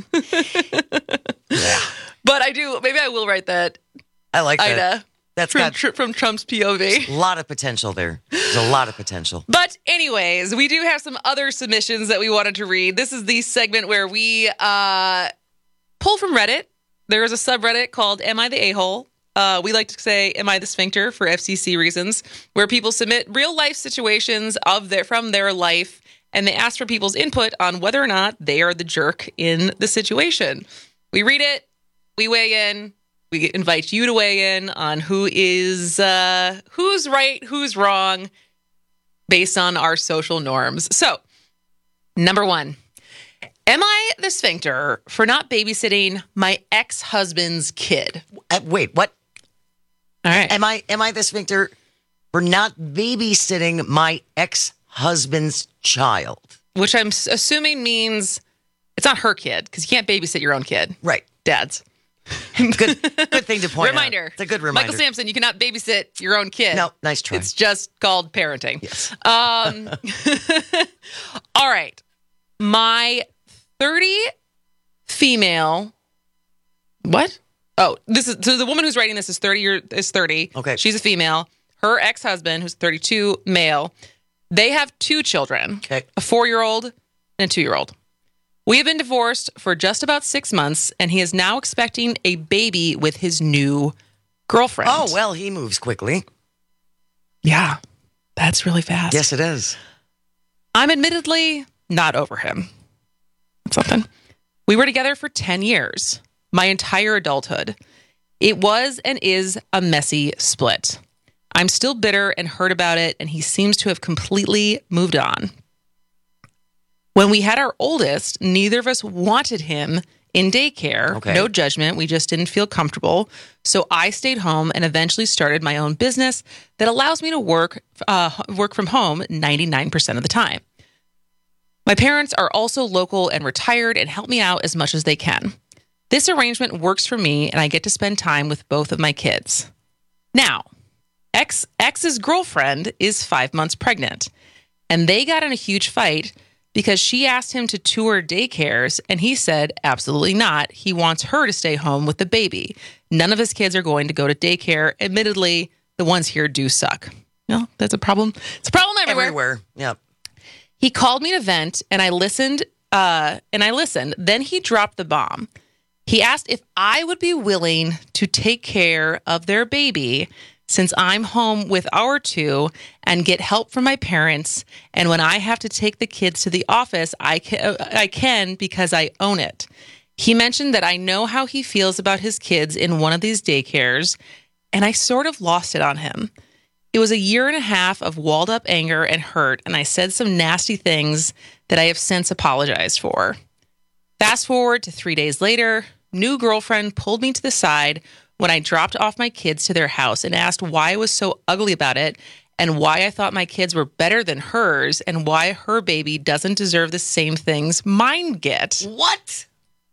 Yeah. But I do, maybe I will write that. I like that. Ida, That's from, got tr- from Trump's P O V. a lot of potential there. There's a lot of potential. But anyways, we do have some other submissions that we wanted to read. This is the segment where we uh, pull from Reddit. There is a subreddit called Am I the A-hole? Uh, we like to say, Am I the Sphincter for F C C reasons, where people submit real life situations of their from their life, and they ask for people's input on whether or not they are the jerk in the situation. We read it, we weigh in, we invite you to weigh in on who is uh, who's right, who's wrong, based on our social norms. So, number one. Am I the sphincter for not babysitting my ex-husband's kid? Uh, wait, what? All right. Am I am I the sphincter for not babysitting my ex-husband's child? Which I'm s- assuming means it's not her kid, because you can't babysit your own kid. Right. Dad's. Good good thing to point Reminder. out. It's a good reminder. Michael Sampson, you cannot babysit your own kid. No, nice try. It's just called parenting. Yes. Um, all right. My thirty female. What? Oh, this is so the woman who's writing this is thirty year is thirty. Okay. She's a female. Her ex-husband, who's thirty-two, male. They have two children. Okay. A four-year-old and a two-year-old. We have been divorced for just about six months, and he is now expecting a baby with his new girlfriend. Oh, well, he moves quickly. Yeah. That's really fast. Yes, it is. I'm admittedly not over him. Something. We were together for ten years, my entire adulthood. It was and is a messy split. I'm still bitter and hurt about it, and he seems to have completely moved on. When we had our oldest, neither of us wanted him in daycare. Okay. No judgment. We just didn't feel comfortable. So I stayed home and eventually started my own business that allows me to work uh, work from home ninety-nine percent of the time. My parents are also local and retired and help me out as much as they can. This arrangement works for me, and I get to spend time with both of my kids. Now, ex ex's girlfriend is five months pregnant, and they got in a huge fight because she asked him to tour daycares, and he said absolutely not. He wants her to stay home with the baby. None of his kids are going to go to daycare. Admittedly, the ones here do suck. know, that's a problem. It's a problem everywhere. Everywhere. Yep. He called me to vent, and I listened. Uh, and I listened. Then he dropped the bomb. He asked if I would be willing to take care of their baby since I'm home with our two and get help from my parents. And when I have to take the kids to the office, I can, I can because I own it. He mentioned that I know how he feels about his kids in one of these daycares, and I sort of lost it on him. It was a year and a half of walled up anger and hurt, and I said some nasty things that I have since apologized for. Fast forward to three days later, new girlfriend pulled me to the side when I dropped off my kids to their house and asked why I was so ugly about it and why I thought my kids were better than hers and why her baby doesn't deserve the same things mine get. What?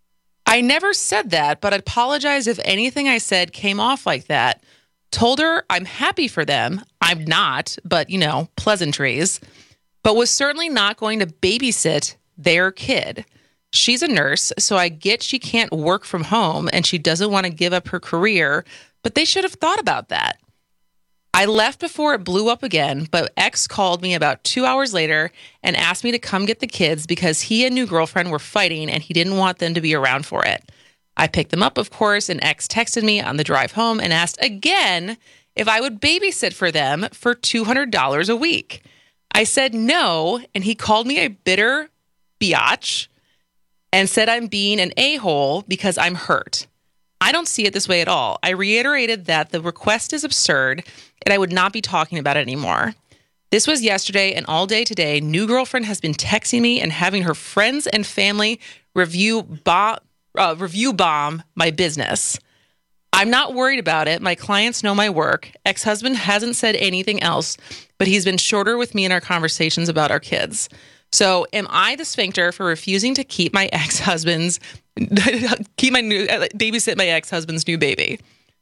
I never said that, but I apologize if anything I said came off like that. Told her I'm happy for them. I'm not, but, you know, pleasantries. But was certainly not going to babysit their kid. She's a nurse, so I get she can't work from home and she doesn't want to give up her career, but they should have thought about that. I left before it blew up again, but X called me about two hours later and asked me to come get the kids because he and new girlfriend were fighting and he didn't want them to be around for it. I picked them up, of course, and X texted me on the drive home and asked again if I would babysit for them for two hundred dollars a week. I said no, and he called me a bitter biatch and said I'm being an a-hole because I'm hurt. I don't see it this way at all. I reiterated that the request is absurd and I would not be talking about it anymore. This was yesterday, and all day today, new girlfriend has been texting me and having her friends and family review bomb, uh, review bomb my business. I'm not worried about it. My clients know my work. Ex-husband hasn't said anything else, but he's been shorter with me in our conversations about our kids. So am I the sphincter for refusing to keep my ex-husband's, keep my new, babysit my ex-husband's new baby?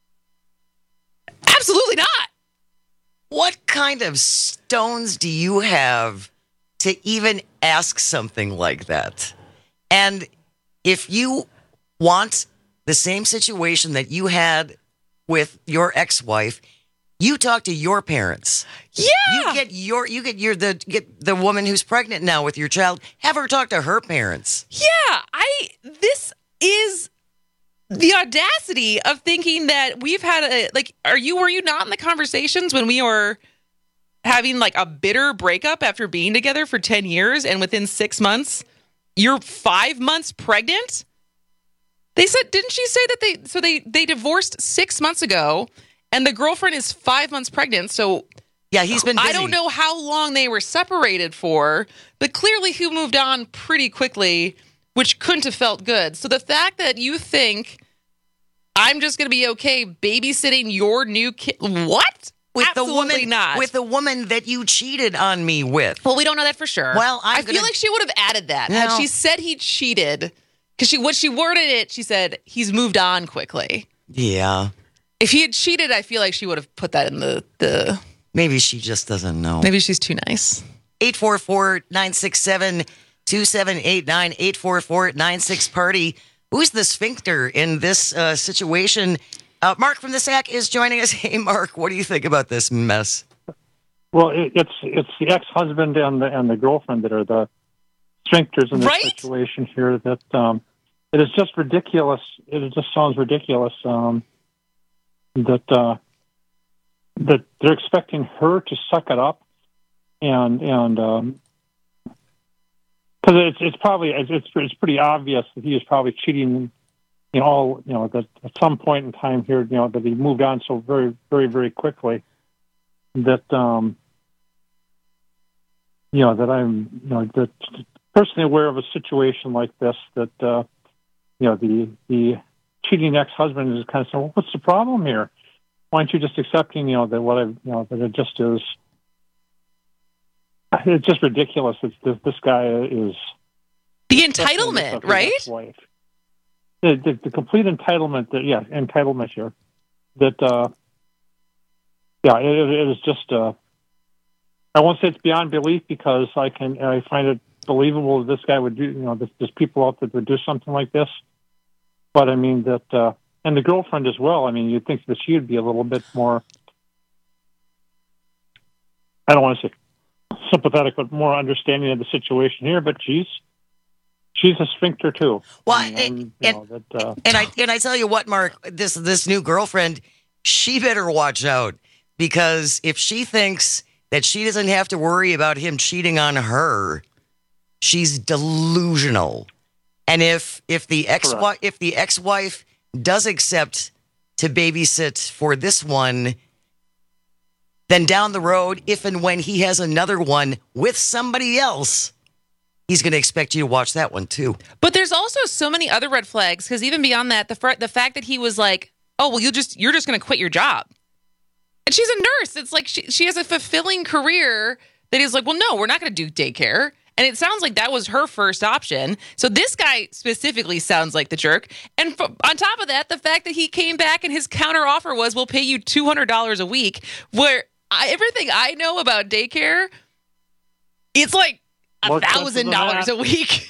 Absolutely not. What kind of stones do you have to even ask something like that? And if you want the same situation that you had with your ex-wife, you talk to your parents. Yeah. You get your you get your the get the woman who's pregnant now with your child, have her talk to her parents. Yeah, I this is the audacity of thinking that we've had a like are you were you not in the conversations when we were having like a bitter breakup after being together for ten years and within six months you're five months pregnant? They said, didn't she say that they so they they divorced six months ago and the girlfriend is five months pregnant, so yeah, he's been busy. I don't know how long they were separated for, but clearly he moved on pretty quickly, which couldn't have felt good. So the fact that you think I'm just going to be okay babysitting your new kid, what? With Absolutely the woman, not. with the woman that you cheated on me with. Well, we don't know that for sure. Well, I'm I gonna... feel like she would have added that. No. Had she said he cheated, because she what she worded it, she said he's moved on quickly. Yeah. If he had cheated, I feel like she would have put that in the the. Maybe she just doesn't know. Maybe she's too nice. eight four four, nine six seven, two seven eight nine, eight four four, nine six party. Who's the sphincter in this uh, situation? Uh, Mark from the S A C is joining us. Hey, Mark, what do you think about this mess? Well, it, it's it's the ex-husband and the and the girlfriend that are the sphincters in this right? situation here. That um, it is just ridiculous. It just sounds ridiculous. Um, that uh, that they're expecting her to suck it up, and and um, because it's it's probably it's it's pretty obvious that he is probably cheating. You know, all, you know, that at some point in time here, you know, that he moved on so very, very, very quickly that, um, you know, that I'm, you know, that personally aware of a situation like this, that, uh, you know, the the cheating ex-husband is kind of saying, well, what's the problem here? Why aren't you just accepting, you know, that what I, you know, that it just is, it's just ridiculous that this, this guy is. The entitlement, right? Ex-wife. The, the, the complete entitlement, that, yeah, entitlement here. That, uh, yeah, it, it is just. Uh, I won't say it's beyond belief because I can. I find it believable that this guy would do. You know, there's, there's people out there that would do something like this. But I mean that, uh, and the girlfriend as well. I mean, you'd think that she would be a little bit more. I don't want to say sympathetic, but more understanding of the situation here. But she's she's a sphincter too. Well, and, and, you and, know, that, uh, and I and I tell you what, Mark, this this new girlfriend, she better watch out, because if she thinks that she doesn't have to worry about him cheating on her, she's delusional. And if if the ex if the ex-wife does accept to babysit for this one, then down the road, if and when he has another one with somebody else, he's going to expect you to watch that one too. But there's also so many other red flags, because even beyond that, the fr- the fact that he was like, "Oh, well, you just you're just going to quit your job," and she's a nurse. It's like she she has a fulfilling career that he's like, "Well, no, we're not going to do daycare." And it sounds like that was her first option. So this guy specifically sounds like the jerk. And f- on top of that, the fact that he came back and his counter offer was, "We'll pay you two hundred dollars a week," where I, everything I know about daycare, it's like a thousand dollars a week.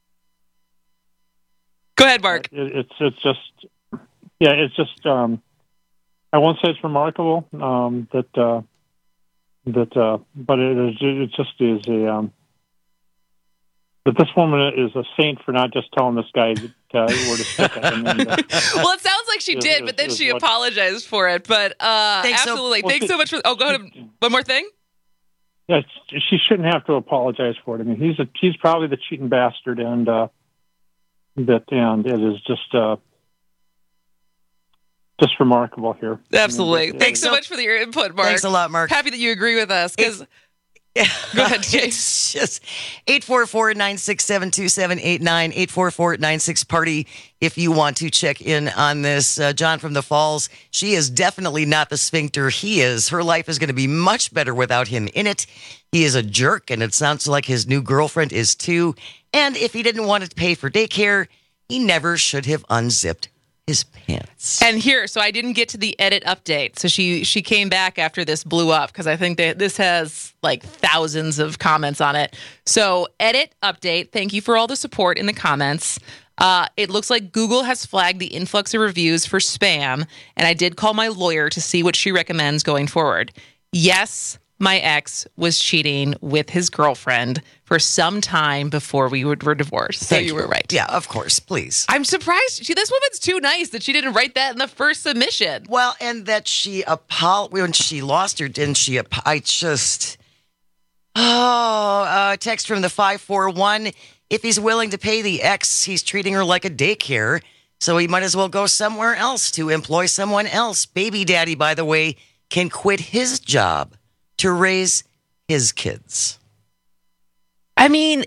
Go ahead, Mark. It, it's it's just yeah, it's just um, I won't say it's remarkable um, that uh, that, uh, but it is it just is a um, that this woman is a saint for not just telling this guy that, uh, where to stick it. And then, uh, well, it sounds like she is, did, is, but then is she what, apologized for it. But uh, Thanks so- absolutely, well, thanks she- so much for. Oh, go ahead. One more thing. Yeah, she shouldn't have to apologize for it. I mean, he's a he's probably the cheating bastard, and uh, that and it is just uh, just remarkable here. Absolutely. I mean, Thanks it- so much for your input, Mark. Thanks a lot, Mark. Happy that you agree with us. Because go ahead, Jay. It's just eight four four, nine six seven, two seven eight nine, eight four four, nine six party if you want to check in on this. Uh, John from the Falls, she is definitely not the sphincter he is. Her life is going to be much better without him in it. He is a jerk, and it sounds like his new girlfriend is too. And if he didn't want to pay for daycare, he never should have unzipped his pants. And here, so I didn't get to the edit update. So she she came back after this blew up, because I think that this has like thousands of comments on it. So edit update. Thank you for all the support in the comments. Uh, it looks like Google has flagged the influx of reviews for spam, and I did call my lawyer to see what she recommends going forward. Yes, my ex was cheating with his girlfriend for some time before we were divorced. So Thank you you. were right. Yeah, of course, please. I'm surprised. She, this woman's too nice that she didn't write that in the first submission. Well, and that she apol- when she lost her, didn't she? Ap- I just oh, uh, text from the five four one. If he's willing to pay the ex, he's treating her like a daycare, so he might as well go somewhere else to employ someone else. Baby daddy, by the way, can quit his job to raise his kids. I mean,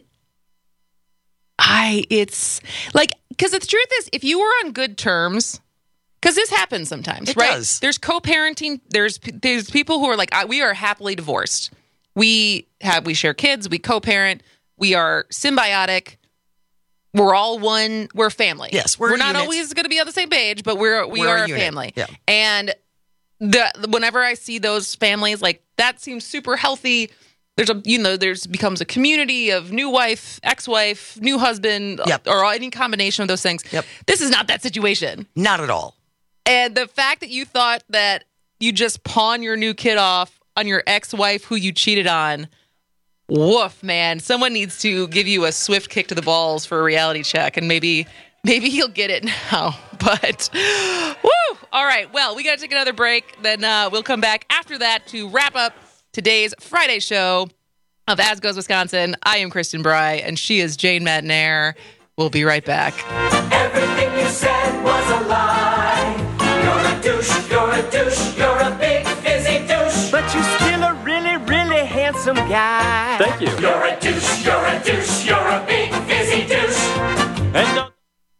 I it's like, because the truth is, if you were on good terms, because this happens sometimes, It right? does. There's co-parenting. There's there's people who are like, I, we are happily divorced. We have we share kids. We co-parent. We are symbiotic. We're all one. We're family. Yes, we're we're a not unit. always going to be on the same page, but we're we We're are a a, unit. family. Yeah. And the whenever I see those families, like that seems super healthy. There's a you know there's becomes a community of new wife, ex-wife, new husband, Yep. or any combination of those things. Yep. This is not that situation. Not at all. And the fact that you thought that you just pawn your new kid off on your ex-wife who you cheated on, woof, man. Someone needs to give you a swift kick to the balls for a reality check, and maybe maybe he'll get it now. But woo! All right. Well, we got to take another break. Then uh, we'll come back after that to wrap up today's Friday show of As Goes Wisconsin. I am Kristen Bry, and she is Jane Matnair. We'll be right back. Everything you said was a lie. You're a douche, you're a douche, you're a big fizzy douche. But you're still a really, really handsome guy. Thank you. You're a douche, you're a douche, you're a big fizzy douche. And don't-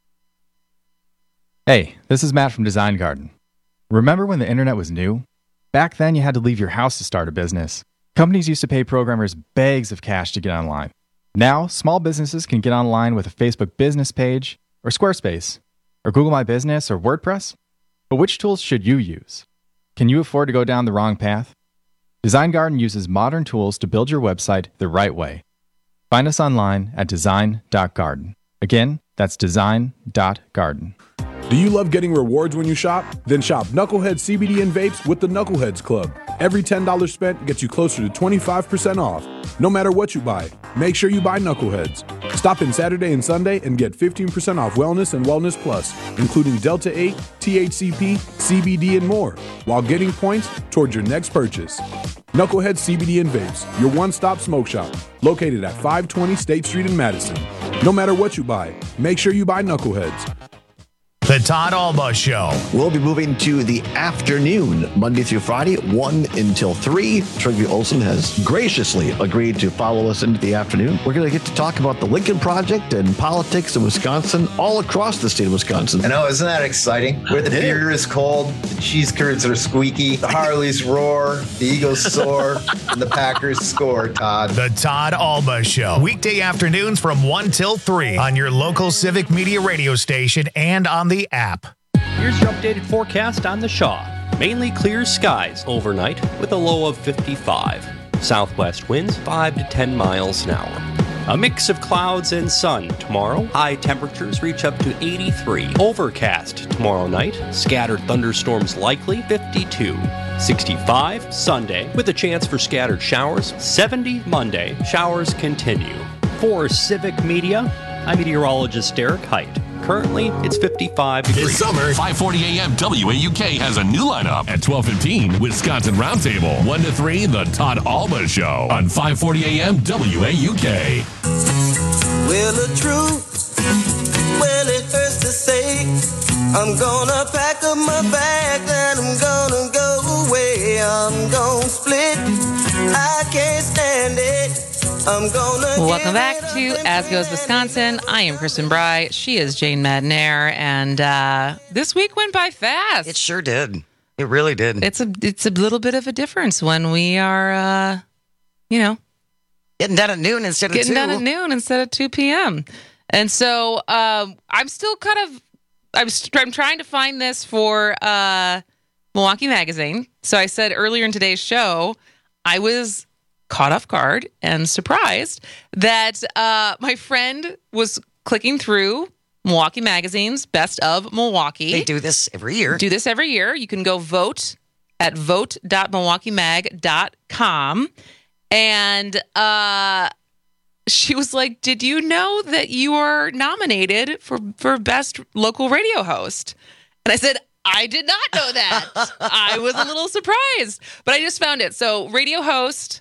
Hey, this is Matt from Design Garden. Remember when the internet was new? Back then, you had to leave your house to start a business. Companies used to pay programmers bags of cash to get online. Now, small businesses can get online with a Facebook business page, or Squarespace, or Google My Business, or WordPress. But which tools should you use? Can you afford to go down the wrong path? Design Garden uses modern tools to build your website the right way. Find us online at design dot garden. Again, that's design dot garden. Do you love getting rewards when you shop? Then shop Knucklehead C B D and vapes with the Knuckleheads Club. Every ten dollars spent gets you closer to twenty-five percent off. No matter what you buy, make sure you buy Knuckleheads. Stop in Saturday and Sunday and get fifteen percent off Wellness and Wellness Plus, including Delta eight, T H C P, C B D, and more, while getting points towards your next purchase. Knucklehead C B D and Vapes, your one-stop smoke shop, located at five twenty State Street in Madison. No matter what you buy, make sure you buy Knuckleheads. The Todd Alba Show. We'll be moving to the afternoon, Monday through Friday, one until three. Trigby Olson has graciously agreed to follow us into the afternoon. We're going to get to talk about the Lincoln Project and politics in Wisconsin, all across the state of Wisconsin. I know, isn't that exciting? Where the beer is cold, the cheese curds are squeaky, the Harleys roar, the Eagles soar, and the Packers score, Todd. The Todd Alba Show. Weekday afternoons from one till three on your local Civic Media radio station and on the app. Here's your updated forecast on the Shaw. Mainly clear skies overnight with a low of fifty-five. Southwest winds five to ten miles an hour. A mix of clouds and sun tomorrow. High temperatures reach up to eighty-three. Overcast tomorrow night. Scattered thunderstorms likely, fifty-two. sixty-five Sunday with a chance for scattered showers. seventy Monday. Showers continue. For Civic Media, I'm meteorologist Derek Height. Currently, it's fifty-five degrees. This summer, five forty a.m. W A U K has a new lineup. At twelve fifteen, Wisconsin Roundtable. one to three, The Todd Alba Show. On five forty a.m. W A U K. Well, the truth, well, it hurts to say, I'm gonna pack up my bag and I'm gonna go away. I'm gonna split, I can't stand it. I'm gonna Welcome back to As Goes Wisconsin. I am Kristen Bry. She is Jane Madnair, and uh, this week went by fast. It sure did. It really did. It's a it's a little bit of a difference when we are, uh, you know, getting done at noon instead of getting two. done at noon instead of two p.m. And so um, I'm still kind of I'm I'm trying to find this for uh, Milwaukee Magazine. So I said earlier in today's show, I was caught off guard and surprised that uh, my friend was clicking through Milwaukee Magazine's Best of Milwaukee. They do this every year. Do this every year. You can go vote at vote dot milwaukee mag dot com. And uh, she was like, did you know that you are nominated for, for Best Local Radio Host? And I said, I did not know that. I was a little surprised, but I just found it. So radio host...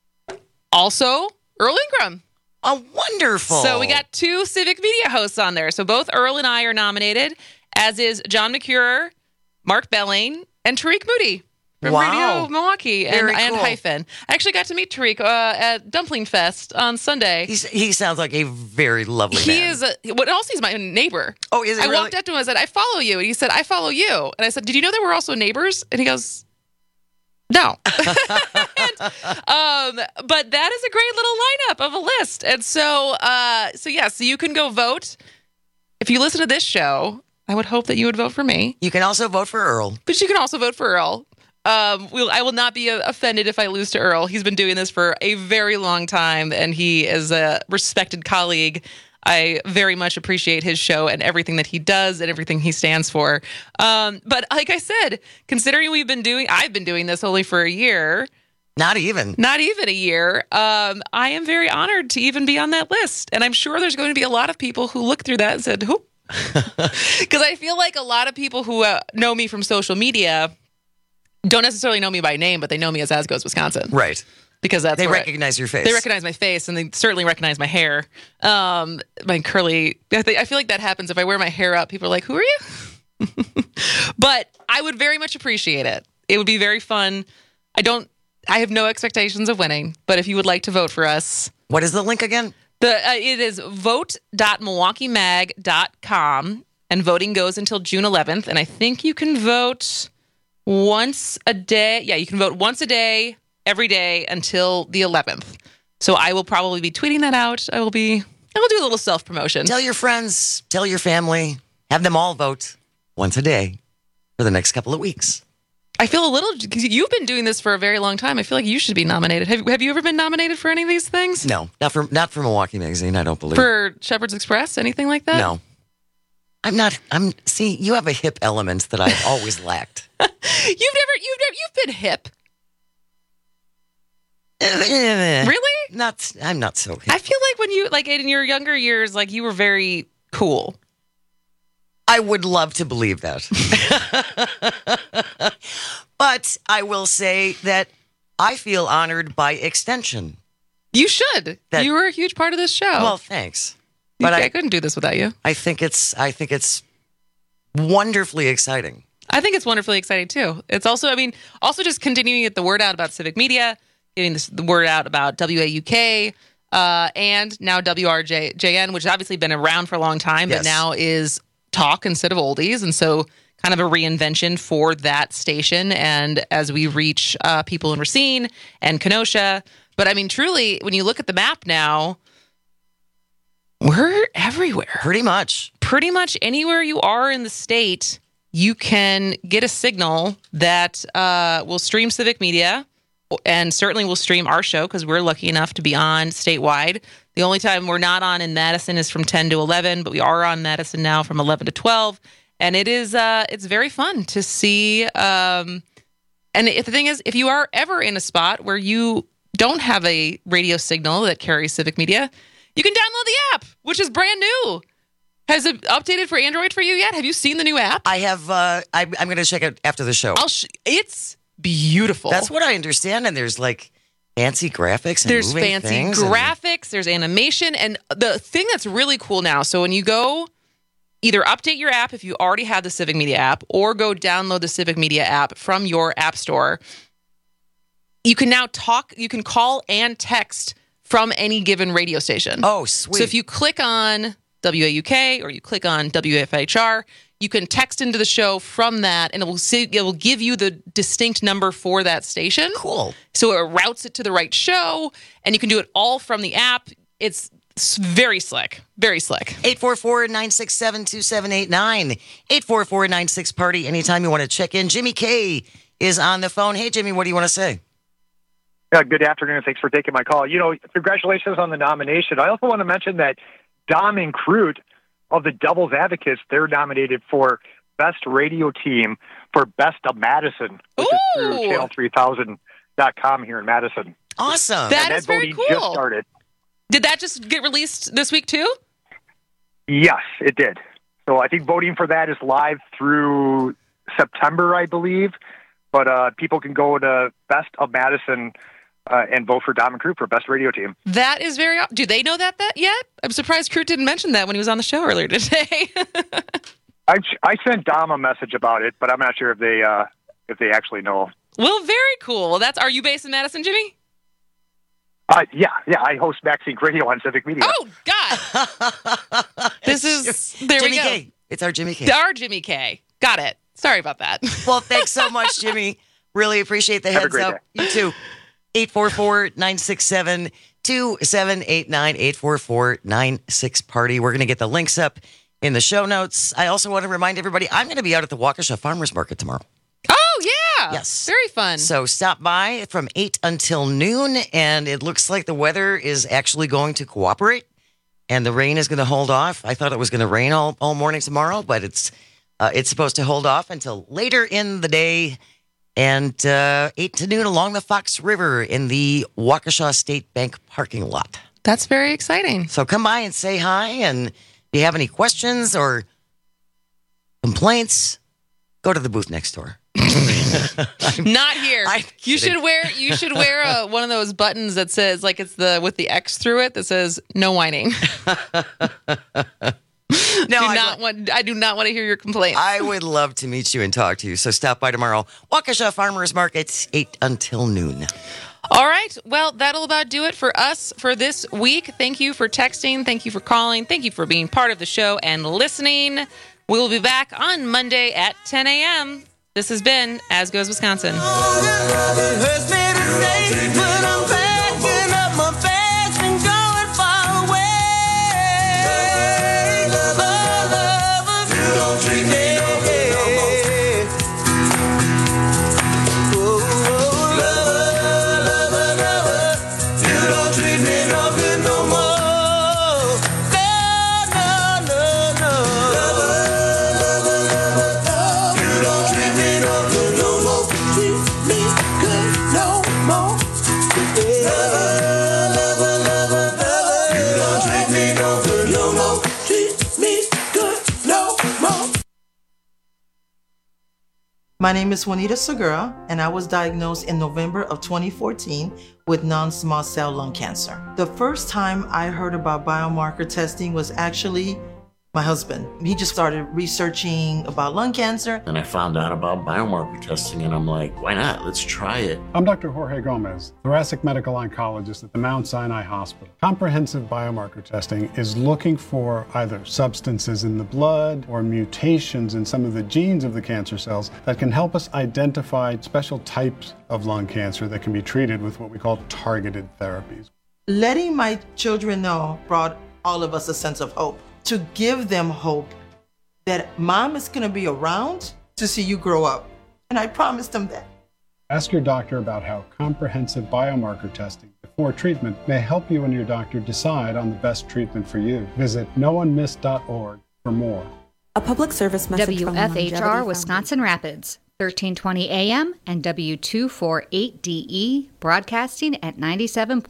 Also, Earl Ingram. Oh, wonderful. So we got two Civic Media hosts on there. So both Earl and I are nominated, as is John McCure, Mark Belling, and Tariq Moody from wow. Radio Milwaukee and, Very and cool. Hyphen. I actually got to meet Tariq uh, at Dumpling Fest on Sunday. He's, he sounds like a very lovely he man. is. A, what else? He's my neighbor. Oh, is he I really? walked up to him and I said, I follow you. And he said, I follow you. And I said, did you know that we're also neighbors? And he goes, no. and, um, but that is a great little lineup of a list. And so, uh, so yeah, so you can go vote. If you listen to this show, I would hope that you would vote for me. You can also vote for Earl. But you can also vote for Earl. Um, we'll, I will not be uh, offended if I lose to Earl. He's been doing this for a very long time, and he is a respected colleague. I very much appreciate his show and everything that he does and everything he stands for. Um, but like I said, considering we've been doing, I've been doing this only for a year. Not even. Not even a year. Um, I am very honored to even be on that list. And I'm sure there's going to be a lot of people who look through that and said, who? Because I feel like a lot of people who uh, know me from social media don't necessarily know me by name, but they know me as As Goes Wisconsin. Right. Because that's they where recognize I, your face. They recognize my face, and they certainly recognize my hair. Um, my curly. I, think, I feel like that happens if I wear my hair up. People are like, "Who are you?" But I would very much appreciate it. It would be very fun. I don't. I have no expectations of winning, but if you would like to vote for us, what is the link again? The uh, it is vote dot milwaukee mag dot com, and voting goes until June eleventh. And I think you can vote once a day. Yeah, you can vote once a day. Every day until the eleventh. So I will probably be tweeting that out. I will be, I will do a little self-promotion. Tell your friends, tell your family, have them all vote once a day for the next couple of weeks. I feel a little, because you've been doing this for a very long time. I feel like you should be nominated. Have, have you ever been nominated for any of these things? No, not for, not for Milwaukee Magazine, I don't believe. For Shepherd's Express, anything like that? No. I'm not, I'm, see, you have a hip element that I've always lacked. You've never, you've never, you've been hip. Really? Not. I'm not so. I feel like when you like in your younger years, like you were very cool. I would love to believe that. But I will say that I feel honored by extension. You should. That, you were a huge part of this show. Well, thanks. But I, I couldn't do this without you. I think it's. I think it's wonderfully exciting. I think it's wonderfully exciting too. It's also, I mean, also just continuing to get the word out about Civic Media, getting this, the word out about W A U K, uh, and now W R J N, which has obviously been around for a long time, yes. but now is talk instead of oldies, and so kind of a reinvention for that station. And as we reach uh, people in Racine and Kenosha, but I mean, truly, when you look at the map now, we're everywhere. Pretty much. Pretty much anywhere you are in the state, you can get a signal that uh, will stream Civic Media and certainly will stream our show because we're lucky enough to be on statewide. The only time we're not on in Madison is from ten to eleven, but we are on Madison now from eleven to twelve. And it is uh, it's very fun to see. Um, and if the thing is, if you are ever in a spot where you don't have a radio signal that carries Civic Media, you can download the app, which is brand new. Has it updated for Android for you yet? Have you seen the new app? I have. Uh, I, I'm going to check it after the show. I'll sh- it's beautiful. That's what I understand. And there's like fancy graphics and there's moving fancy things graphics. And... There's animation. And the thing that's really cool now, so when you go either update your app if you already have the Civic Media app or go download the Civic Media app from your app store, you can now talk, you can call and text from any given radio station. Oh, sweet. So if you click on W A U K or you click on W F H R, you can text into the show from that, and it will see, it will give you the distinct number for that station. Cool. So it routes it to the right show, and you can do it all from the app. It's very slick. Very slick. eight four four, nine six seven, two seven eight nine. eight four four, nine six, party. Anytime you want to check in. Jimmy K is on the phone. Hey, Jimmy, what do you want to say? Uh, good afternoon. Thanks for taking my call. You know, congratulations on the nomination. I also want to mention that Dom and Crute of the Devil's Advocates, they're nominated for Best Radio Team for Best of Madison, which Ooh. is through channel three thousand dot com here in Madison. Awesome. That and is that very voting cool. just started. Did that just get released this week too? Yes, it did. So I think voting for that is live through September, I believe. But uh, people can go to Best of Madison uh, and vote for Dom and Crute for Best Radio Team. That is very... Do they know that, that yet? I'm surprised Crute didn't mention that when he was on the show earlier today. I, I sent Dom a message about it, but I'm not sure if they uh, if they actually know. Well, very cool. That's. Are you based in Madison, Jimmy? Uh, yeah, yeah. I host Maxine Radio on Civic Media. Oh, God. This is... There Jimmy we go. K. It's our Jimmy K. Our Jimmy K. Got it. Sorry about that. Well, thanks so much, Jimmy. Really appreciate the Have a heads great up. day. You too. eight four four, nine six seven, two seven eight nine. eight four four, nine six, party. We're going to get the links up in the show notes. I also want to remind everybody, I'm going to be out at the Waukesha Farmers Market tomorrow. Oh, yeah. Yes. Very fun. So stop by from eight until noon, and it looks like the weather is actually going to cooperate, and the rain is going to hold off. I thought it was going to rain all, all morning tomorrow, but it's uh, it's supposed to hold off until later in the day, and uh, eight to noon along the Fox River in the Waukesha State Bank parking lot. That's very exciting. So come by and say hi, and if you have any questions or complaints, go to the booth next door. Not here. I'm you kidding. should wear you should wear a, one of those buttons that says, like, it's the with the X through it that says no whining. No, do I not want. I do not want to hear your complaints. I would love to meet you and talk to you. So stop by tomorrow. Waukesha Farmers Market, eight until noon. All right. Well, that'll about do it for us for this week. Thank you for texting. Thank you for calling. Thank you for being part of the show and listening. We will be back on Monday at ten a.m. This has been As Goes Wisconsin. Yeah. My name is Juanita Segura, and I was diagnosed in November of twenty fourteen with non-small cell lung cancer. The first time I heard about biomarker testing was actually my husband. He just started researching about lung cancer. And I found out about biomarker testing, and I'm like, why not? Let's try it. I'm Doctor Jorge Gomez, thoracic medical oncologist at the Mount Sinai Hospital. Comprehensive biomarker testing is looking for either substances in the blood or mutations in some of the genes of the cancer cells that can help us identify special types of lung cancer that can be treated with what we call targeted therapies. Letting my children know brought all of us a sense of hope. To give them hope that mom is going to be around to see you grow up. And I promised them that. Ask your doctor about how comprehensive biomarker testing before treatment may help you and your doctor decide on the best treatment for you. Visit no one missed dot org for more. A public service message W F H R Wisconsin Rapids, thirteen twenty A M and W two forty-eight D E, broadcasting at ninety-seven